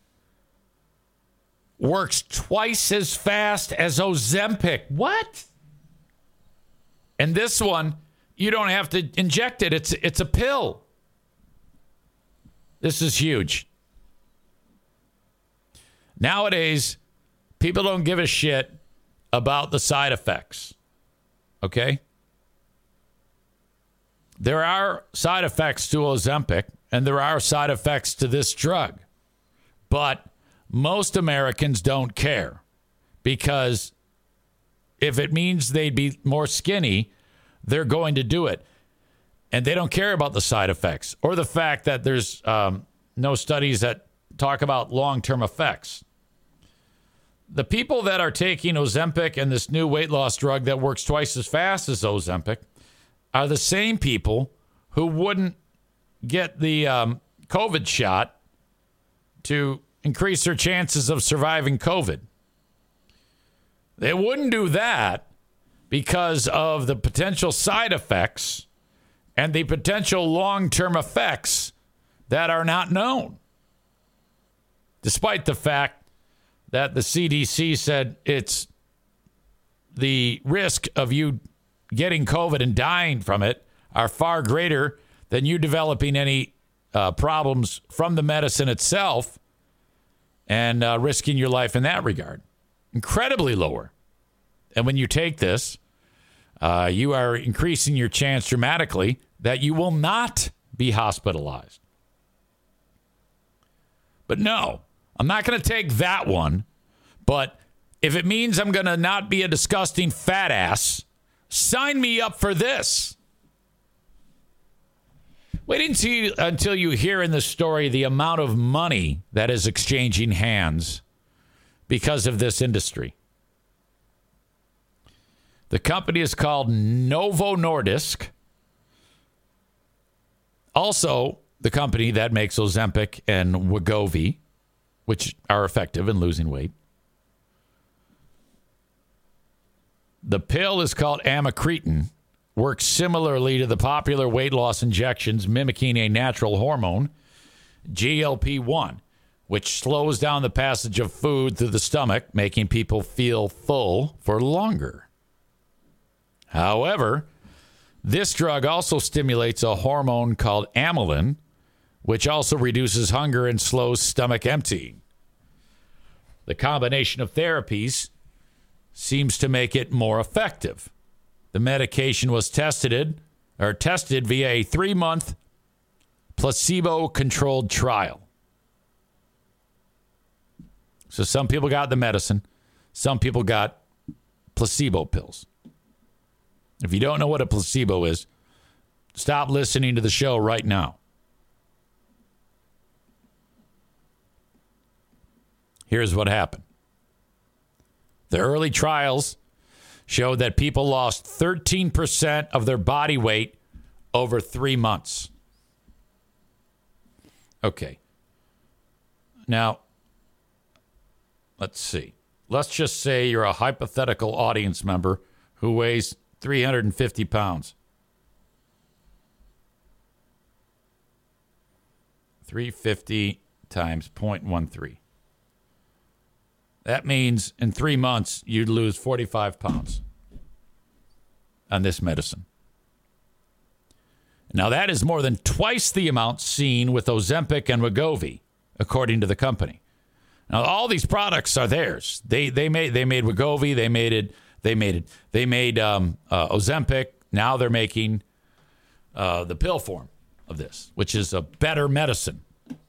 works twice as fast as Ozempic. What? And this one, you don't have to inject it. It's it's a pill. This is huge. Nowadays, people don't give a shit about the side effects. Okay? There are side effects to Ozempic, and there are side effects to this drug. But most Americans don't care because if it means they'd be more skinny, they're going to do it. And they don't care about the side effects or the fact that there's um, no studies that talk about long-term effects. The people that are taking Ozempic and this new weight loss drug that works twice as fast as Ozempic are the same people who wouldn't get the um, COVID shot to increase their chances of surviving COVID. They wouldn't do that because of the potential side effects and the potential long-term effects that are not known. Despite the fact that the C D C said it's the risk of you getting COVID and dying from it are far greater than you developing any uh, problems from the medicine itself and uh, risking your life in that regard. Incredibly lower. And when you take this, uh, you are increasing your chance dramatically that you will not be hospitalized. But no, I'm not going to take that one. But if it means I'm going to not be a disgusting fat ass, sign me up for this. Wait until you, until you hear in the story the amount of money that is exchanging hands because of this industry. The company is called Novo Nordisk. Also, the company that makes Ozempic and Wegovy, which are effective in losing weight. The pill is called amycretin, works similarly to the popular weight loss injections, mimicking a natural hormone, G L P one, which slows down the passage of food through the stomach, making people feel full for longer. However, this drug also stimulates a hormone called amylin, which also reduces hunger and slows stomach emptying. The combination of therapies seems to make it more effective. The medication was tested or tested via a three-month placebo-controlled trial. So some people got the medicine, some people got placebo pills. If you don't know what a placebo is, stop listening to the show right now. Here's what happened. The early trials showed that people lost thirteen percent of their body weight over three months. Okay. Now, let's see. Let's just say you're a hypothetical audience member who weighs three hundred fifty pounds. three hundred fifty times zero point one three. That means in three months, you'd lose forty-five pounds on this medicine. Now, that is more than twice the amount seen with Ozempic and Wegovy, according to the company. Now, all these products are theirs. They they made they made Wegovy. They made it. They made it. They made um, uh, Ozempic. Now they're making uh, the pill form of this, which is a better medicine.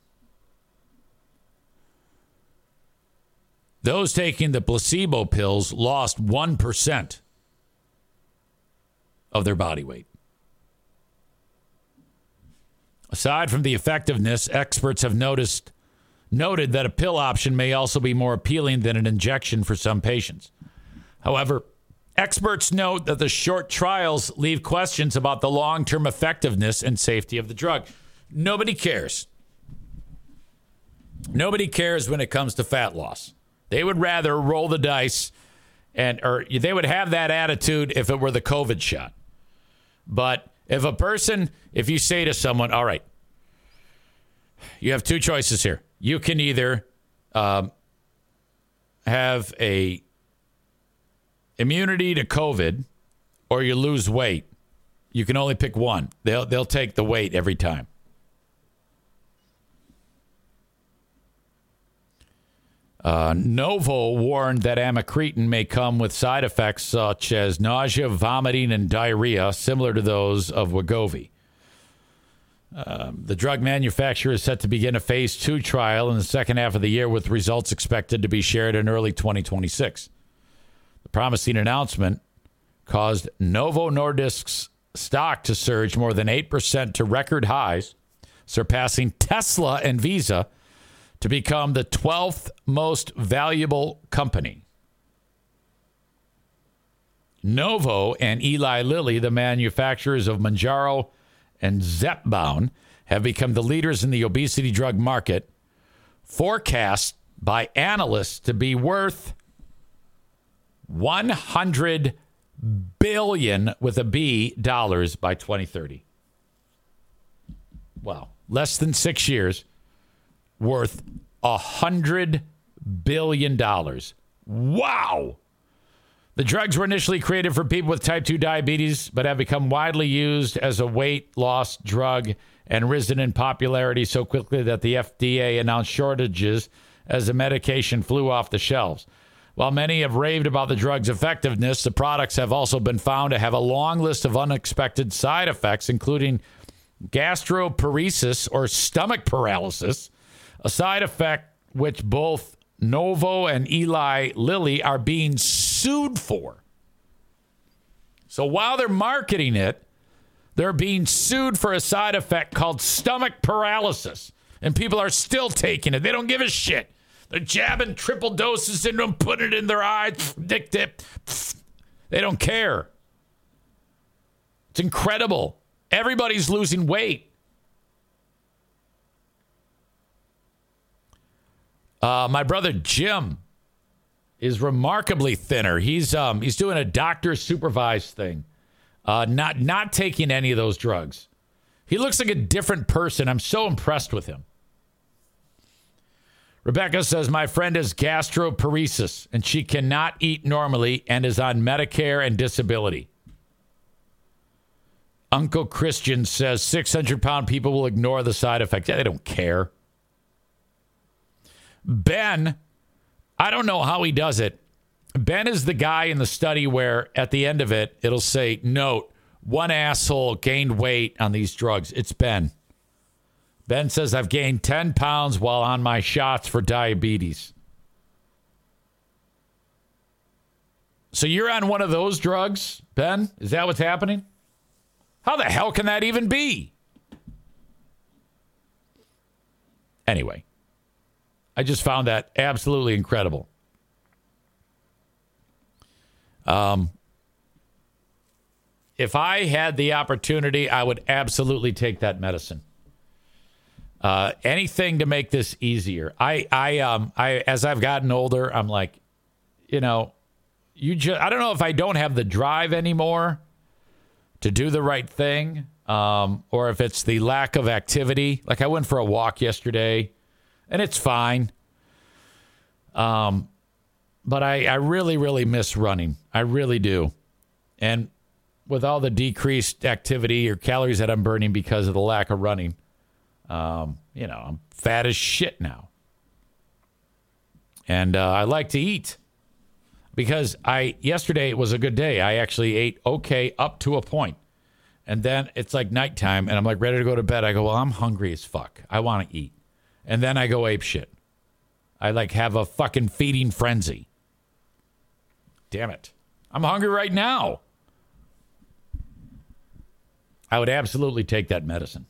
Those taking the placebo pills lost one percent of their body weight. Aside from the effectiveness, experts have noticed noted that a pill option may also be more appealing than an injection for some patients. However, experts note that the short trials leave questions about the long-term effectiveness and safety of the drug. Nobody cares. Nobody cares when it comes to fat loss. They would rather roll the dice, and or they would have that attitude if it were the COVID shot. But if a person, if you say to someone, all right, you have two choices here. You can either um, have a immunity to COVID or you lose weight. You can only pick one. They'll they'll take the weight every time. Uh, Novo warned that amycretin may come with side effects such as nausea, vomiting, and diarrhea, similar to those of Wegovy. Um, the drug manufacturer is set to begin a phase two trial in the second half of the year, with results expected to be shared in early twenty twenty-six. The promising announcement caused Novo Nordisk's stock to surge more than eight percent to record highs, surpassing Tesla and Visa to become the twelfth most valuable company. Novo and Eli Lilly, the manufacturers of Mounjaro and Zepbound, have become the leaders in the obesity drug market, forecast by analysts to be worth one hundred billion with a B dollars by twenty thirty. Wow. Less than six years. Worth a hundred billion dollars. Wow. The drugs were initially created for people with type two diabetes, but have become widely used as a weight loss drug and risen in popularity so quickly that the F D A announced shortages as the medication flew off the shelves. While many have raved about the drug's effectiveness, the products have also been found to have a long list of unexpected side effects, including gastroparesis or stomach paralysis, a side effect which both Novo and Eli Lilly are being sued for. So while they're marketing it, they're being sued for a side effect called stomach paralysis. And people are still taking it. They don't give a shit. They're jabbing triple doses into them, putting it in their eyes. Dick dip. They don't care. It's incredible. Everybody's losing weight. Uh, my brother Jim is remarkably thinner. He's um he's doing a doctor supervised thing, uh, not not taking any of those drugs. He looks like a different person. I'm so impressed with him. Rebecca says, my friend has gastroparesis and she cannot eat normally and is on Medicare and disability. Uncle Christian says six hundred pound people will ignore the side effects. Yeah, they don't care. Ben, I don't know how he does it. Ben is the guy in the study where at the end of it, it'll say, note, one asshole gained weight on these drugs. It's Ben. Ben says, I've gained ten pounds while on my shots for diabetes. So you're on one of those drugs, Ben? Is that what's happening? How the hell can that even be? Anyway, I just found that absolutely incredible. Um, if I had the opportunity, I would absolutely take that medicine. Uh, anything to make this easier. I, I, um, I, as I've gotten older, I'm like, you know, you just, I don't know if I don't have the drive anymore to do the right thing, um, or if it's the lack of activity. Like I went for a walk yesterday, and it's fine. Um, but I, I really, really miss running. I really do. And with all the decreased activity or calories that I'm burning because of the lack of running, um, you know, I'm fat as shit now. And uh, I like to eat. Because I yesterday was a good day. I actually ate okay up to a point. And then it's like nighttime, and I'm like ready to go to bed. I go, well, I'm hungry as fuck. I want to eat. And then I go ape shit. I like have a fucking feeding frenzy. Damn it. I'm hungry right now. I would absolutely take that medicine.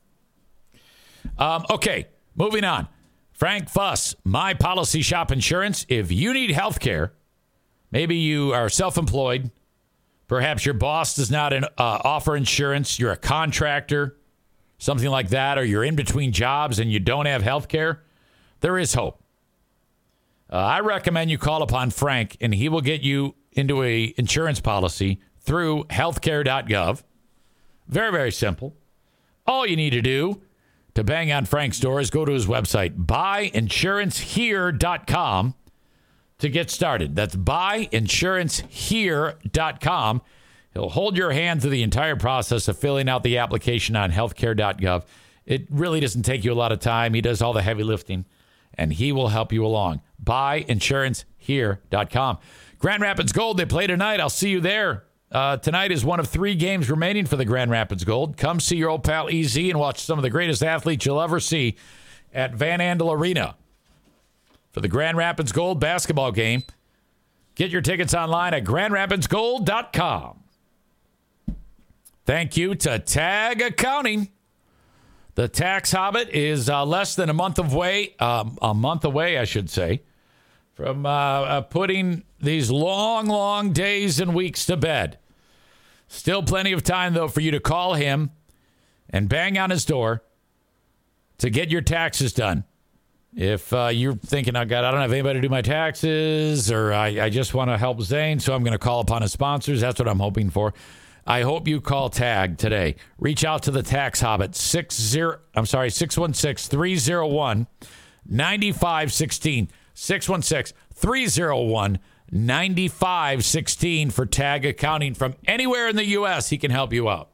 Um, okay, moving on. Frank Fuss, My Policy Shop Insurance. If you need health care, maybe you are self-employed. Perhaps your boss does not uh, offer insurance. You're a contractor, something like that, or you're in between jobs and you don't have health care. There is hope. Uh, I recommend you call upon Frank, and he will get you into a insurance policy through healthcare dot gov. Very, very simple. All you need to do to bang on Frank's door is go to his website, buy insurance here dot com. To get started. That's buy insurance here dot com. He'll hold your hand through the entire process of filling out the application on healthcare dot gov. It really doesn't take you a lot of time. He does all the heavy lifting, and he will help you along. buy insurance here dot com. Grand Rapids Gold, they play tonight. I'll see you there. Uh, tonight is one of three games remaining for the Grand Rapids Gold. Come see your old pal E Z and watch some of the greatest athletes you'll ever see at Van Andel Arena. For the Grand Rapids Gold basketball game, get your tickets online at grand rapids gold dot com. Thank you to Tag Accounting. The Tax Hobbit is uh, less than a month away, um, a month away, I should say, from uh, uh, putting these long, long days and weeks to bed. Still plenty of time, though, for you to call him and bang on his door to get your taxes done. If uh, you're thinking, oh, God, I don't have anybody to do my taxes, or I, I just want to help Zane, so I'm going to call upon his sponsors. That's what I'm hoping for. I hope you call Tag today. Reach out to the Tax Hobbit, six zero, I'm sorry, six one six, three zero one, nine five one six. six one six, three zero one, nine five one six for Tag Accounting. From anywhere in the U S, he can help you out.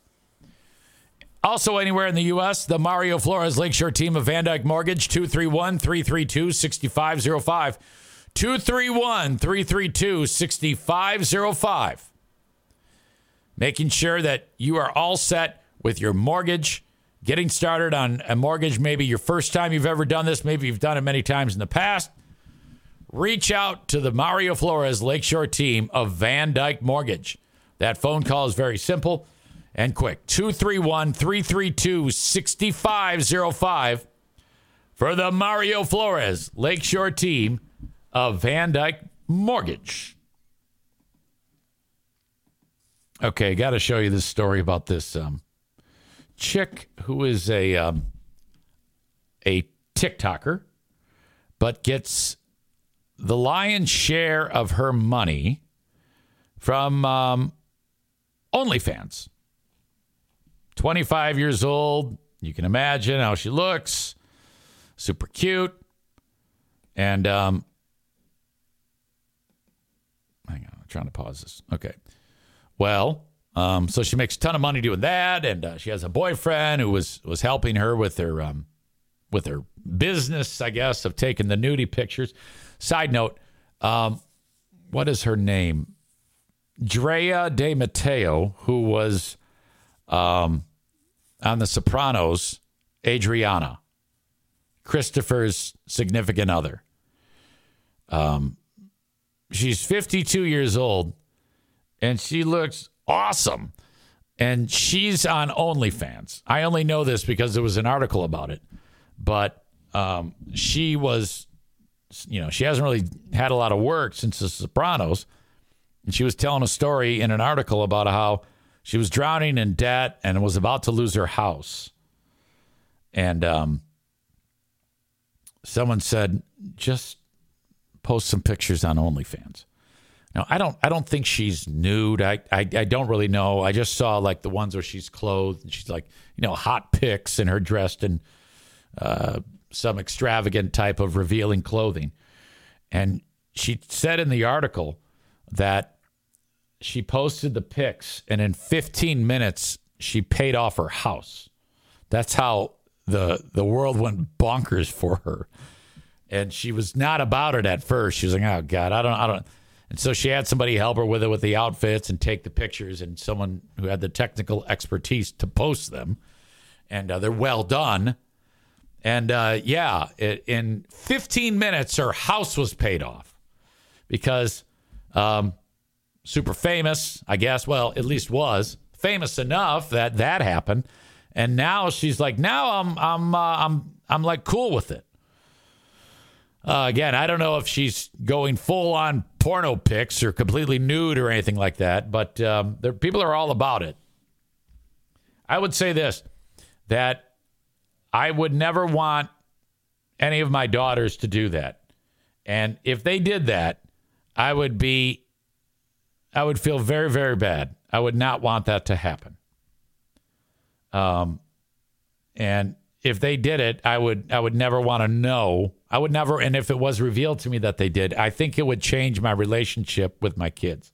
Also anywhere in the U S, the Mario Flores Lakeshore team of Van Dyke Mortgage, two three one, three three two, six five zero five. two three one, three three two, six five zero five. Making sure that you are all set with your mortgage, getting started on a mortgage, maybe your first time you've ever done this, maybe you've done it many times in the past. Reach out to the Mario Flores Lakeshore team of Van Dyke Mortgage. That phone call is very simple and quick. two three one, three three two, six five zero five for the Mario Flores Lakeshore team of Van Dyke Mortgage. Okay, got to show you this story about this um, chick who is a um, a TikToker, but gets the lion's share of her money from um, OnlyFans. twenty-five years old. You can imagine how she looks. Super cute. And, um, hang on, I'm trying to pause this. Okay. Well, um, so she makes a ton of money doing that, and uh, she has a boyfriend who was was helping her with her um, with her business, I guess, of taking the nudie pictures. Side note, um, what is her name? Drea De Matteo, who was um, on The Sopranos, Adriana, Christopher's significant other. Um, she's fifty-two years old, and she looks awesome. And she's on OnlyFans. I only know this because there was an article about it. But um, she was, you know, she hasn't really had a lot of work since The Sopranos. And she was telling a story in an article about how she was drowning in debt and was about to lose her house. And um, someone said, just post some pictures on OnlyFans. Now, I don't I don't think she's nude. I, I, I don't really know. I just saw like the ones where she's clothed and she's like, you know, hot pics and her dressed in uh, some extravagant type of revealing clothing. And she said in the article that she posted the pics and in fifteen minutes she paid off her house. That's how the the world went bonkers for her. And she was not about it at first. She was like, oh, God, I don't, I don't. And so she had somebody help her with it with the outfits and take the pictures and someone who had the technical expertise to post them. And uh, they're well done. And uh, yeah, it, in fifteen minutes, her house was paid off because um, super famous, I guess. Well, at least was famous enough that that happened. And now she's like, now I'm, I'm, uh, I'm, I'm like cool with it. Uh, again, I don't know if she's going full on porno pics or completely nude or anything like that, but um, there, people are all about it. I would say this, that I would never want any of my daughters to do that. And if they did that, I would be, I would feel very, very bad. I would not want that to happen. Um, and if they did it, I would, I would never want to know. I would never, and if it was revealed to me that they did, I think it would change my relationship with my kids.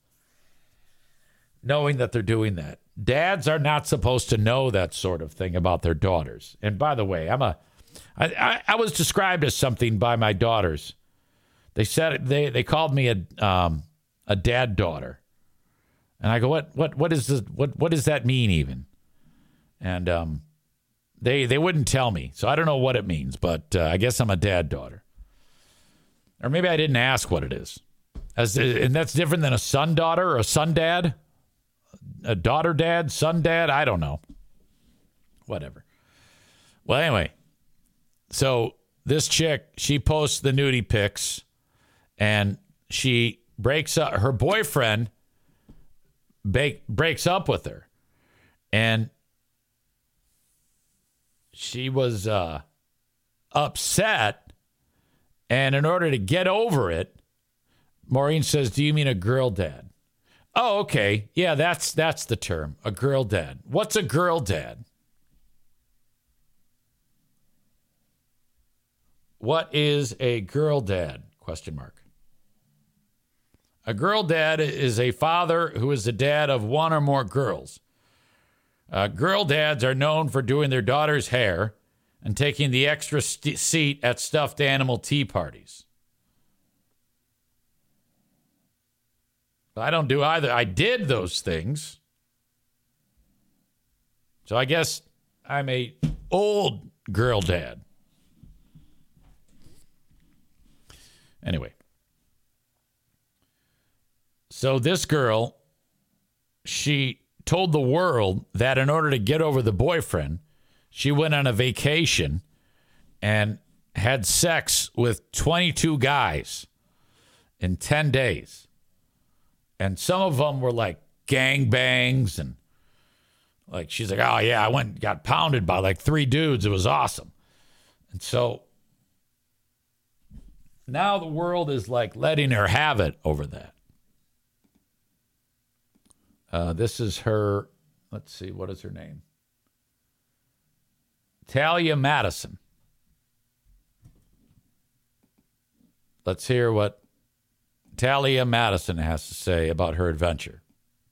Knowing that they're doing that. Dads are not supposed to know that sort of thing about their daughters. And by the way, I'm a, I, I, I was described as something by my daughters. They said they they called me a um, a dad daughter, and I go, what what what is this? What what does that mean even? And um, they they wouldn't tell me, so I don't know what it means. But uh, I guess I'm a dad daughter, or maybe I didn't ask what it is. As and that's different than a son daughter or a son dad. A daughter dad, son dad, I don't know. Whatever. Well, anyway, so this chick, she posts the nudie pics and she breaks up. Her boyfriend ba- breaks up with her. And she was uh, upset. And in order to get over it, Maureen says, do you mean a girl dad? Oh, okay. Yeah, that's that's the term. A girl dad. What's a girl dad? What is a girl dad? Question mark. A girl dad is a father who is the dad of one or more girls. Uh, girl dads are known for doing their daughter's hair and taking the extra st- seat at stuffed animal tea parties. I don't do either. I did those things. So I guess I'm a old girl dad. Anyway. So this girl, she told the world that in order to get over the boyfriend, she went on a vacation and had sex with twenty-two guys in ten days. And some of them were like gangbangs and like, she's like, oh yeah, I went and got pounded by like three dudes. It was awesome. And so now the world is like letting her have it over that. Uh, this is her, let's see, what is her name? Talia Madison. Let's hear what Talia Madison has to say about her adventure.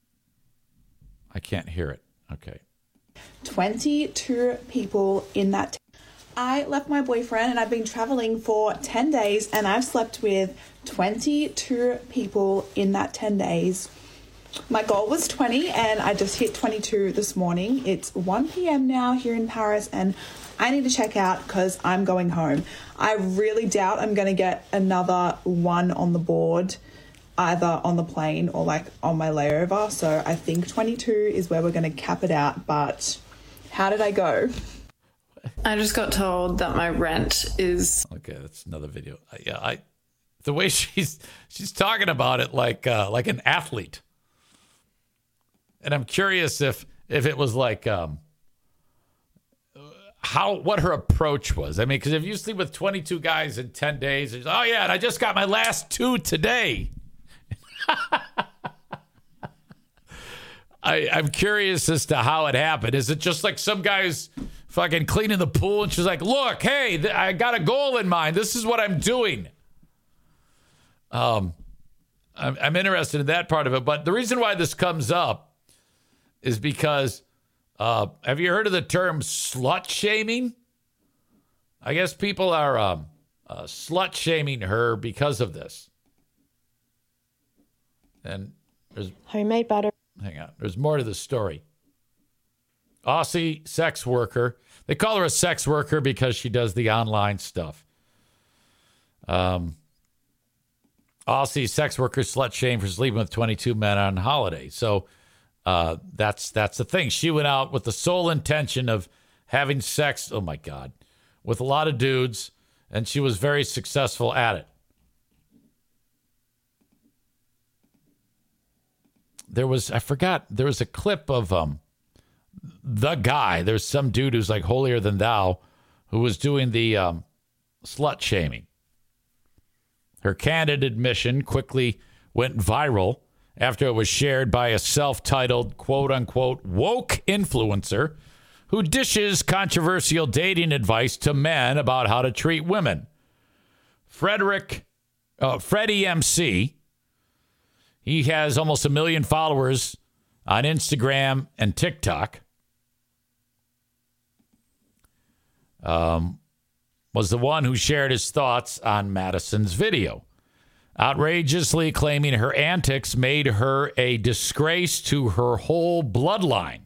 I can't hear it. Okay. twenty-two people in that. T- I left my boyfriend and I've been traveling for ten days and I've slept with twenty-two people in that ten days. My goal was twenty and I just hit twenty-two this morning. It's one p.m. now here in Paris and I need to check out because I'm going home. I really doubt I'm going to get another one on the board, either on the plane or like on my layover. So I think twenty-two is where we're going to cap it out. But how did I go? I just got told that my rent is... Okay, that's another video. Yeah, I the way she's she's talking about it like uh, like an athlete. And I'm curious if if it was like um, how what her approach was. I mean, because if you sleep with twenty-two guys in ten days, it's, oh yeah, and I just got my last two today. I, I'm curious as to how it happened. Is it just like some guys fucking cleaning the pool and she's like, look, hey, th- I got a goal in mind. This is what I'm doing. Um, I'm, I'm interested in that part of it. But the reason why this comes up is because, uh, have you heard of the term slut shaming? I guess people are um, uh, slut shaming her because of this. And there's homemade butter. Hang on. There's more to the story. Aussie sex worker. They call her a sex worker because she does the online stuff. Um, Aussie sex worker slut shamed for sleeping with twenty-two men on holiday. So uh, that's that's the thing. She went out with the sole intention of having sex. Oh my God, with a lot of dudes, and she was very successful at it. There was, I forgot, there was a clip of um, the guy. There's some dude who's like holier than thou who was doing the um, slut shaming. Her candid admission quickly went viral after it was shared by a self-titled, quote-unquote, woke influencer who dishes controversial dating advice to men about how to treat women. Frederick, uh, Freddie M C, he has almost a million followers on Instagram and TikTok. Um, was the one who shared his thoughts on Madison's video, outrageously claiming her antics made her a disgrace to her whole bloodline.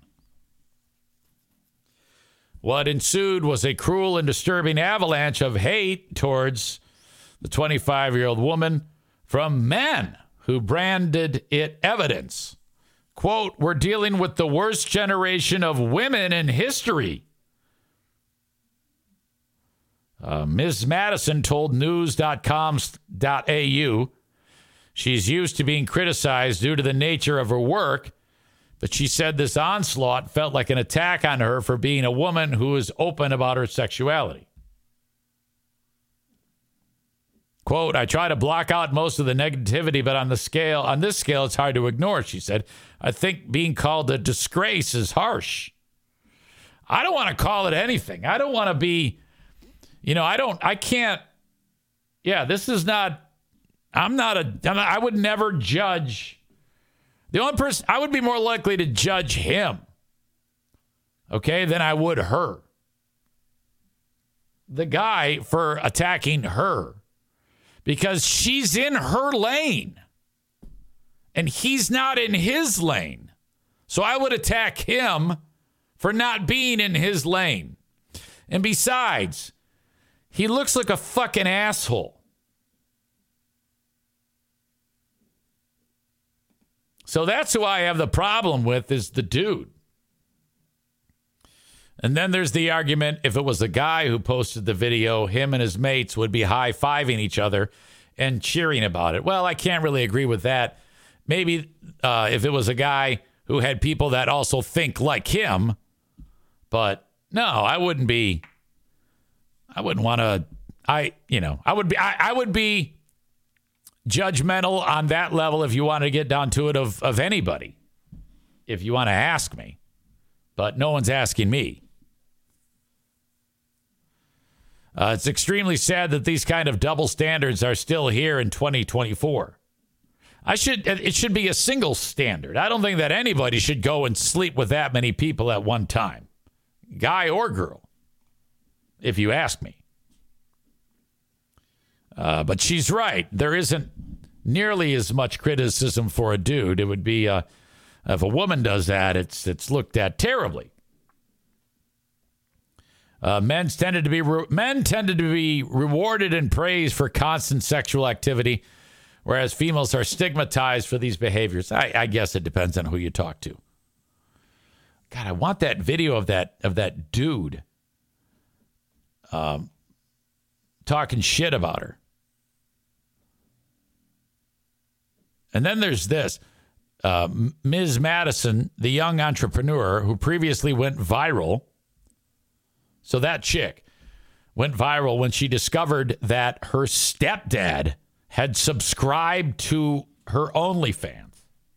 What ensued was a cruel and disturbing avalanche of hate towards the twenty-five-year-old woman from men who branded it evidence. Quote, we're dealing with the worst generation of women in history. Uh, Miz Madison told news dot com dot a u she's used to being criticized due to the nature of her work, but she said this onslaught felt like an attack on her for being a woman who is open about her sexuality. Quote, I try to block out most of the negativity, but on the scale, on this scale, it's hard to ignore, she said. I think being called a disgrace is harsh. I don't want to call it anything. I don't want to be, you know, I don't, I can't, yeah, this is not, I'm not a, I would never judge. The only person, I would be more likely to judge him, okay, than I would her. The guy for attacking her. Because she's in her lane. And he's not in his lane. So I would attack him for not being in his lane. And besides, he looks like a fucking asshole. So that's who I have the problem with, is the dude. And then there's the argument, if it was the guy who posted the video, him and his mates would be high-fiving each other and cheering about it. Well, I can't really agree with that. Maybe uh, if it was a guy who had people that also think like him. But no, I wouldn't be, I wouldn't want to I, you know, I would be, I, I would be judgmental on that level if you want to get down to it of, of anybody, if you want to ask me, but no one's asking me. Uh, it's extremely sad that these kind of double standards are still here in twenty twenty-four. I should, it should be a single standard. I don't think that anybody should go and sleep with that many people at one time, guy or girl, if you ask me. Uh, but she's right. There isn't nearly as much criticism for a dude. It would be, uh, if a woman does that, it's it's looked at terribly. Uh, men's tended to be re- men tended to be rewarded and praised for constant sexual activity, whereas females are stigmatized for these behaviors. I, I guess it depends on who you talk to. God, I want that video of that of that dude um, talking shit about her. And then there's this. Uh, Miz Madison, the young entrepreneur who previously went viral. So that chick went viral when she discovered that her stepdad had subscribed to her OnlyFans.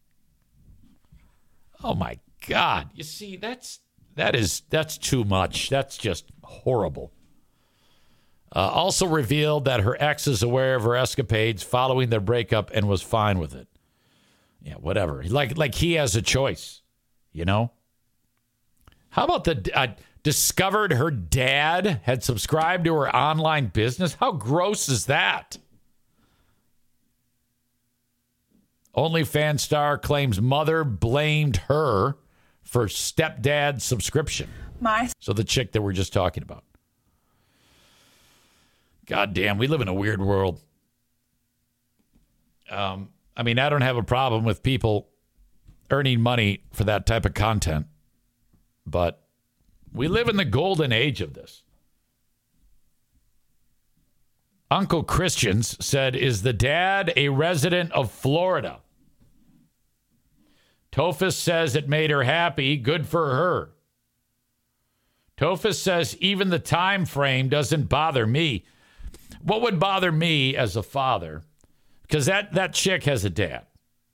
Oh, my God. You see, that's that is that's too much. That's just horrible. Uh, also revealed that her ex is aware of her escapades following their breakup and was fine with it. Yeah, whatever. Like, like he has a choice, you know? How about the uh, discovered her dad had subscribed to her online business? How gross is that? OnlyFans star claims mother blamed her for stepdad subscription. My So the chick that we're just talking about. God damn, we live in a weird world. Um, I mean, I don't have a problem with people earning money for that type of content, but we live in the golden age of this. Uncle Christians said, is the dad a resident of Florida? Tophus says it made her happy. Good for her. Tophus says even the time frame doesn't bother me. What would bother me as a father? Because that, that chick has a dad.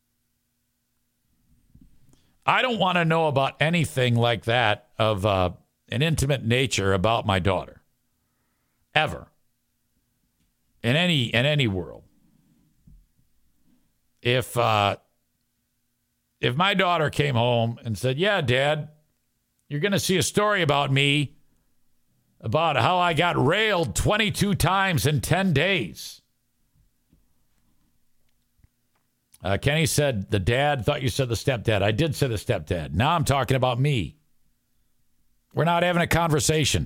I don't want to know about anything like that of uh, an intimate nature about my daughter. Ever. In any in any world. If uh, if my daughter came home and said, yeah, Dad, you're going to see a story about me about how I got railed twenty-two times in ten days. Uh, Kenny said the dad, thought you said the stepdad. I did say the stepdad. Now I'm talking about me. We're not having a conversation.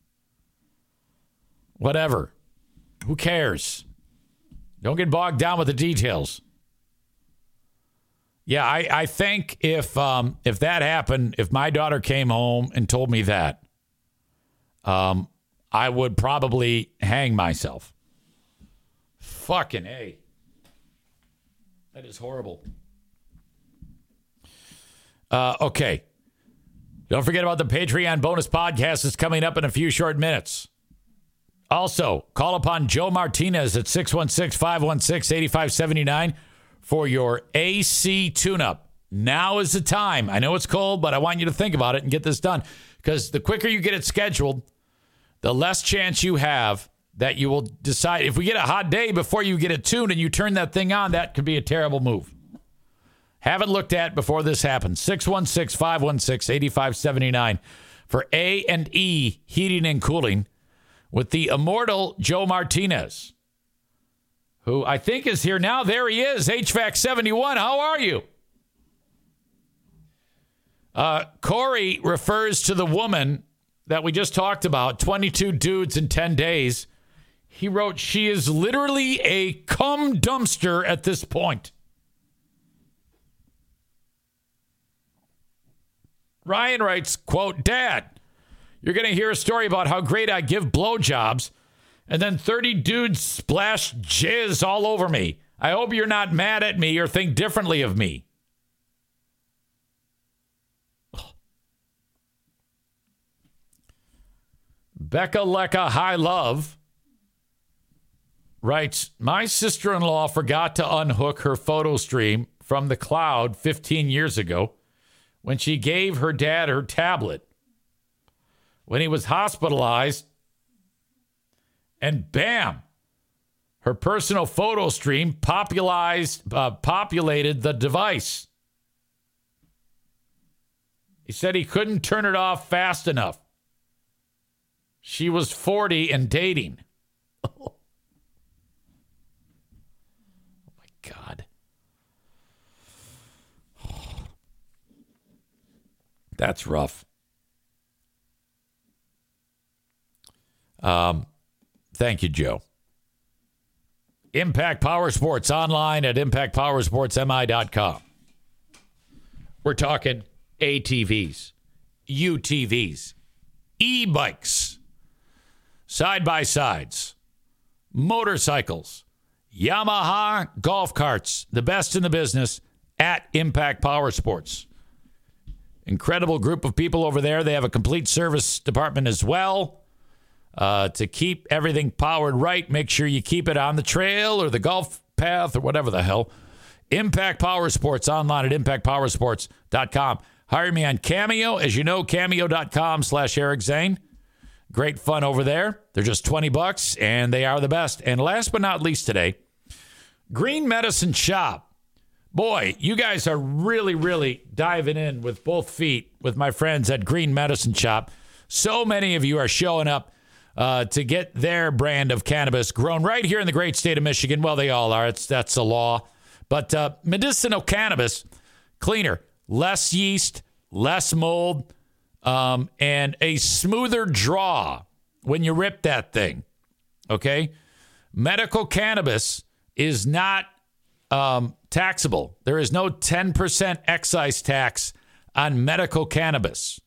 Whatever. Who cares? Don't get bogged down with the details. Yeah, I, I think if um, if that happened, if my daughter came home and told me that, um, I would probably hang myself. Fucking A. That is horrible. Uh, okay. Don't forget about the Patreon bonus podcast that's coming up in a few short minutes. Also, call upon Joe Martinez at six one six, five one six, eight five seven nine for your A C tune-up. Now is the time. I know it's cold, but I want you to think about it and get this done. Because the quicker you get it scheduled, the less chance you have that you will decide. If we get a hot day before you get it tuned and you turn that thing on, that could be a terrible move. Have it looked at before this happens. six one six, five one six, eight five seven nine for A and E Heating and Cooling with the immortal Joe Martinez, who I think is here now. There he is, H V A C seventy-one. How are you? Uh, Corey refers to the woman that we just talked about, twenty-two dudes in ten days. He wrote, she is literally a cum dumpster at this point. Ryan writes, quote, Dad, you're going to hear a story about how great I give blowjobs, and then thirty dudes splash jizz all over me. I hope you're not mad at me or think differently of me. Becca Lecca High Love writes, my sister-in-law forgot to unhook her photo stream from the cloud fifteen years ago when she gave her dad her tablet. When he was hospitalized, and bam, her personal photo stream popularized, uh, populated the device. He said he couldn't turn it off fast enough. She was forty and dating. Oh my God. That's rough. Um, thank you, Joe. Impact Power Sports online at impact power sports m i dot com. We're talking A T Vs, U T Vs, e-bikes, side-by-sides, motorcycles, Yamaha golf carts, the best in the business at Impact Power Sports. Incredible group of people over there. They have a complete service department as well. Uh, to keep everything powered right, make sure you keep it on the trail or the golf path or whatever the hell. Impact Power Sports online at impact power sports dot com. Hire me on Cameo. As you know, cameo dot com slash Eric Zane. Great fun over there. They're just twenty bucks, and they are the best. And last but not least today, Green Medicine Shop. Boy, you guys are really, really diving in with both feet with my friends at Green Medicine Shop. So many of you are showing up uh, to get their brand of cannabis grown right here in the great state of Michigan. Well, they all are. It's that's a law. But uh, medicinal cannabis, cleaner, less yeast, less mold, um, and a smoother draw when you rip that thing. Okay? Medical cannabis is not um, taxable. There is no ten percent excise tax on medical cannabis.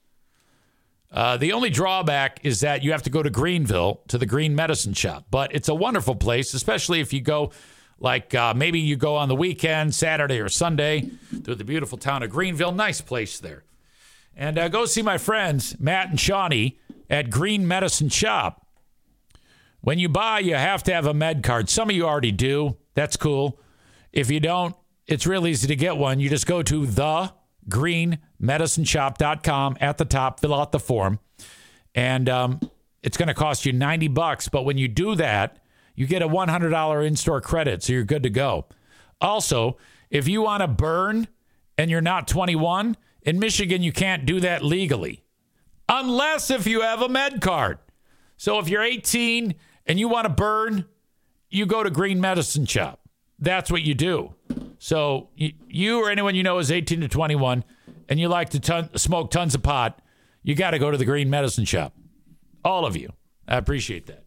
Uh, the only drawback is that you have to go to Greenville to the Green Medicine Shop. But it's a wonderful place, especially if you go, like uh, maybe you go on the weekend, Saturday or Sunday, through the beautiful town of Greenville. Nice place there. And uh, go see my friends, Matt and Shawnee, at Green Medicine Shop. When you buy, you have to have a med card. Some of you already do. That's cool. If you don't, it's real easy to get one. You just go to the green medicine shop dot com at the top, fill out the form, and um, it's going to cost you ninety bucks. But when you do that, you get a one hundred dollars in-store credit, so you're good to go. Also, if you want to burn and you're not twenty-one, in Michigan, you can't do that legally unless if you have a med card. So if you're eighteen and you want to burn, you go to Green Medicine Shop. That's what you do. So you, you or anyone you know is eighteen to twenty-one and you like to ton, smoke tons of pot, you got to go to the Green Medicine Shop. All of you. I appreciate that.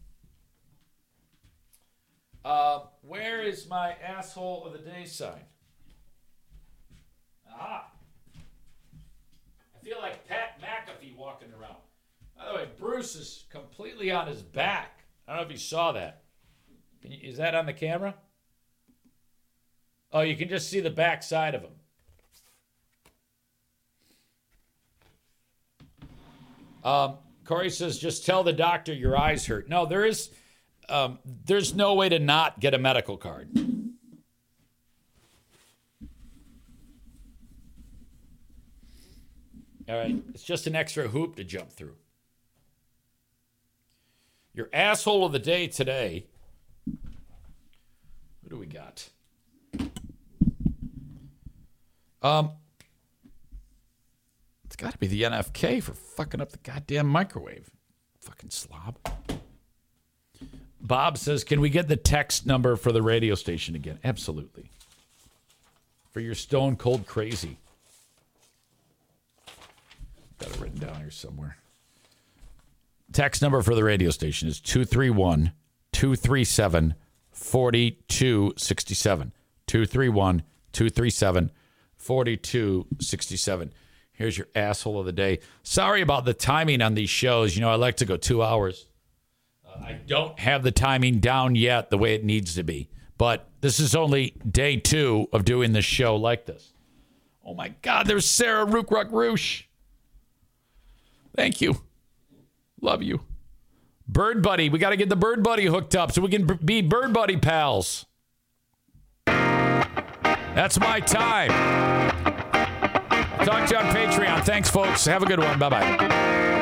Uh, where is my asshole of the day sign? Ah. I feel like Pat McAfee walking around. By the way, Bruce is completely on his back. I don't know if you saw that. Can you, is that on the camera? Oh, you can just see the back side of him. Um, Corey says, just tell the doctor your eyes hurt. No, there is, um, there's no way to not get a medical card. All right, it's just an extra hoop to jump through. Your asshole of the day today. Who do we got? Um, it's got to be the N F K for fucking up the goddamn microwave. Fucking slob. Bob says, can we get the text number for the radio station again? Absolutely. For your stone cold crazy. Got it written down here somewhere. Text number for the radio station is two three one, two three seven, four two six seven. two three one, two three seven, four two six seven. Here's your asshole of the day. Sorry about the timing on these shows. You know, I like to go two hours. Uh, I don't have the timing down yet the way it needs to be. But this is only day two of doing this show like this. Oh, my God. There's Sarah Rookruck Roosh. Thank you. Love you. Bird Buddy. We got to get the Bird Buddy hooked up so we can b- be Bird Buddy pals. That's my time. Talk to you on Patreon. Thanks, folks. Have a good one. Bye-bye.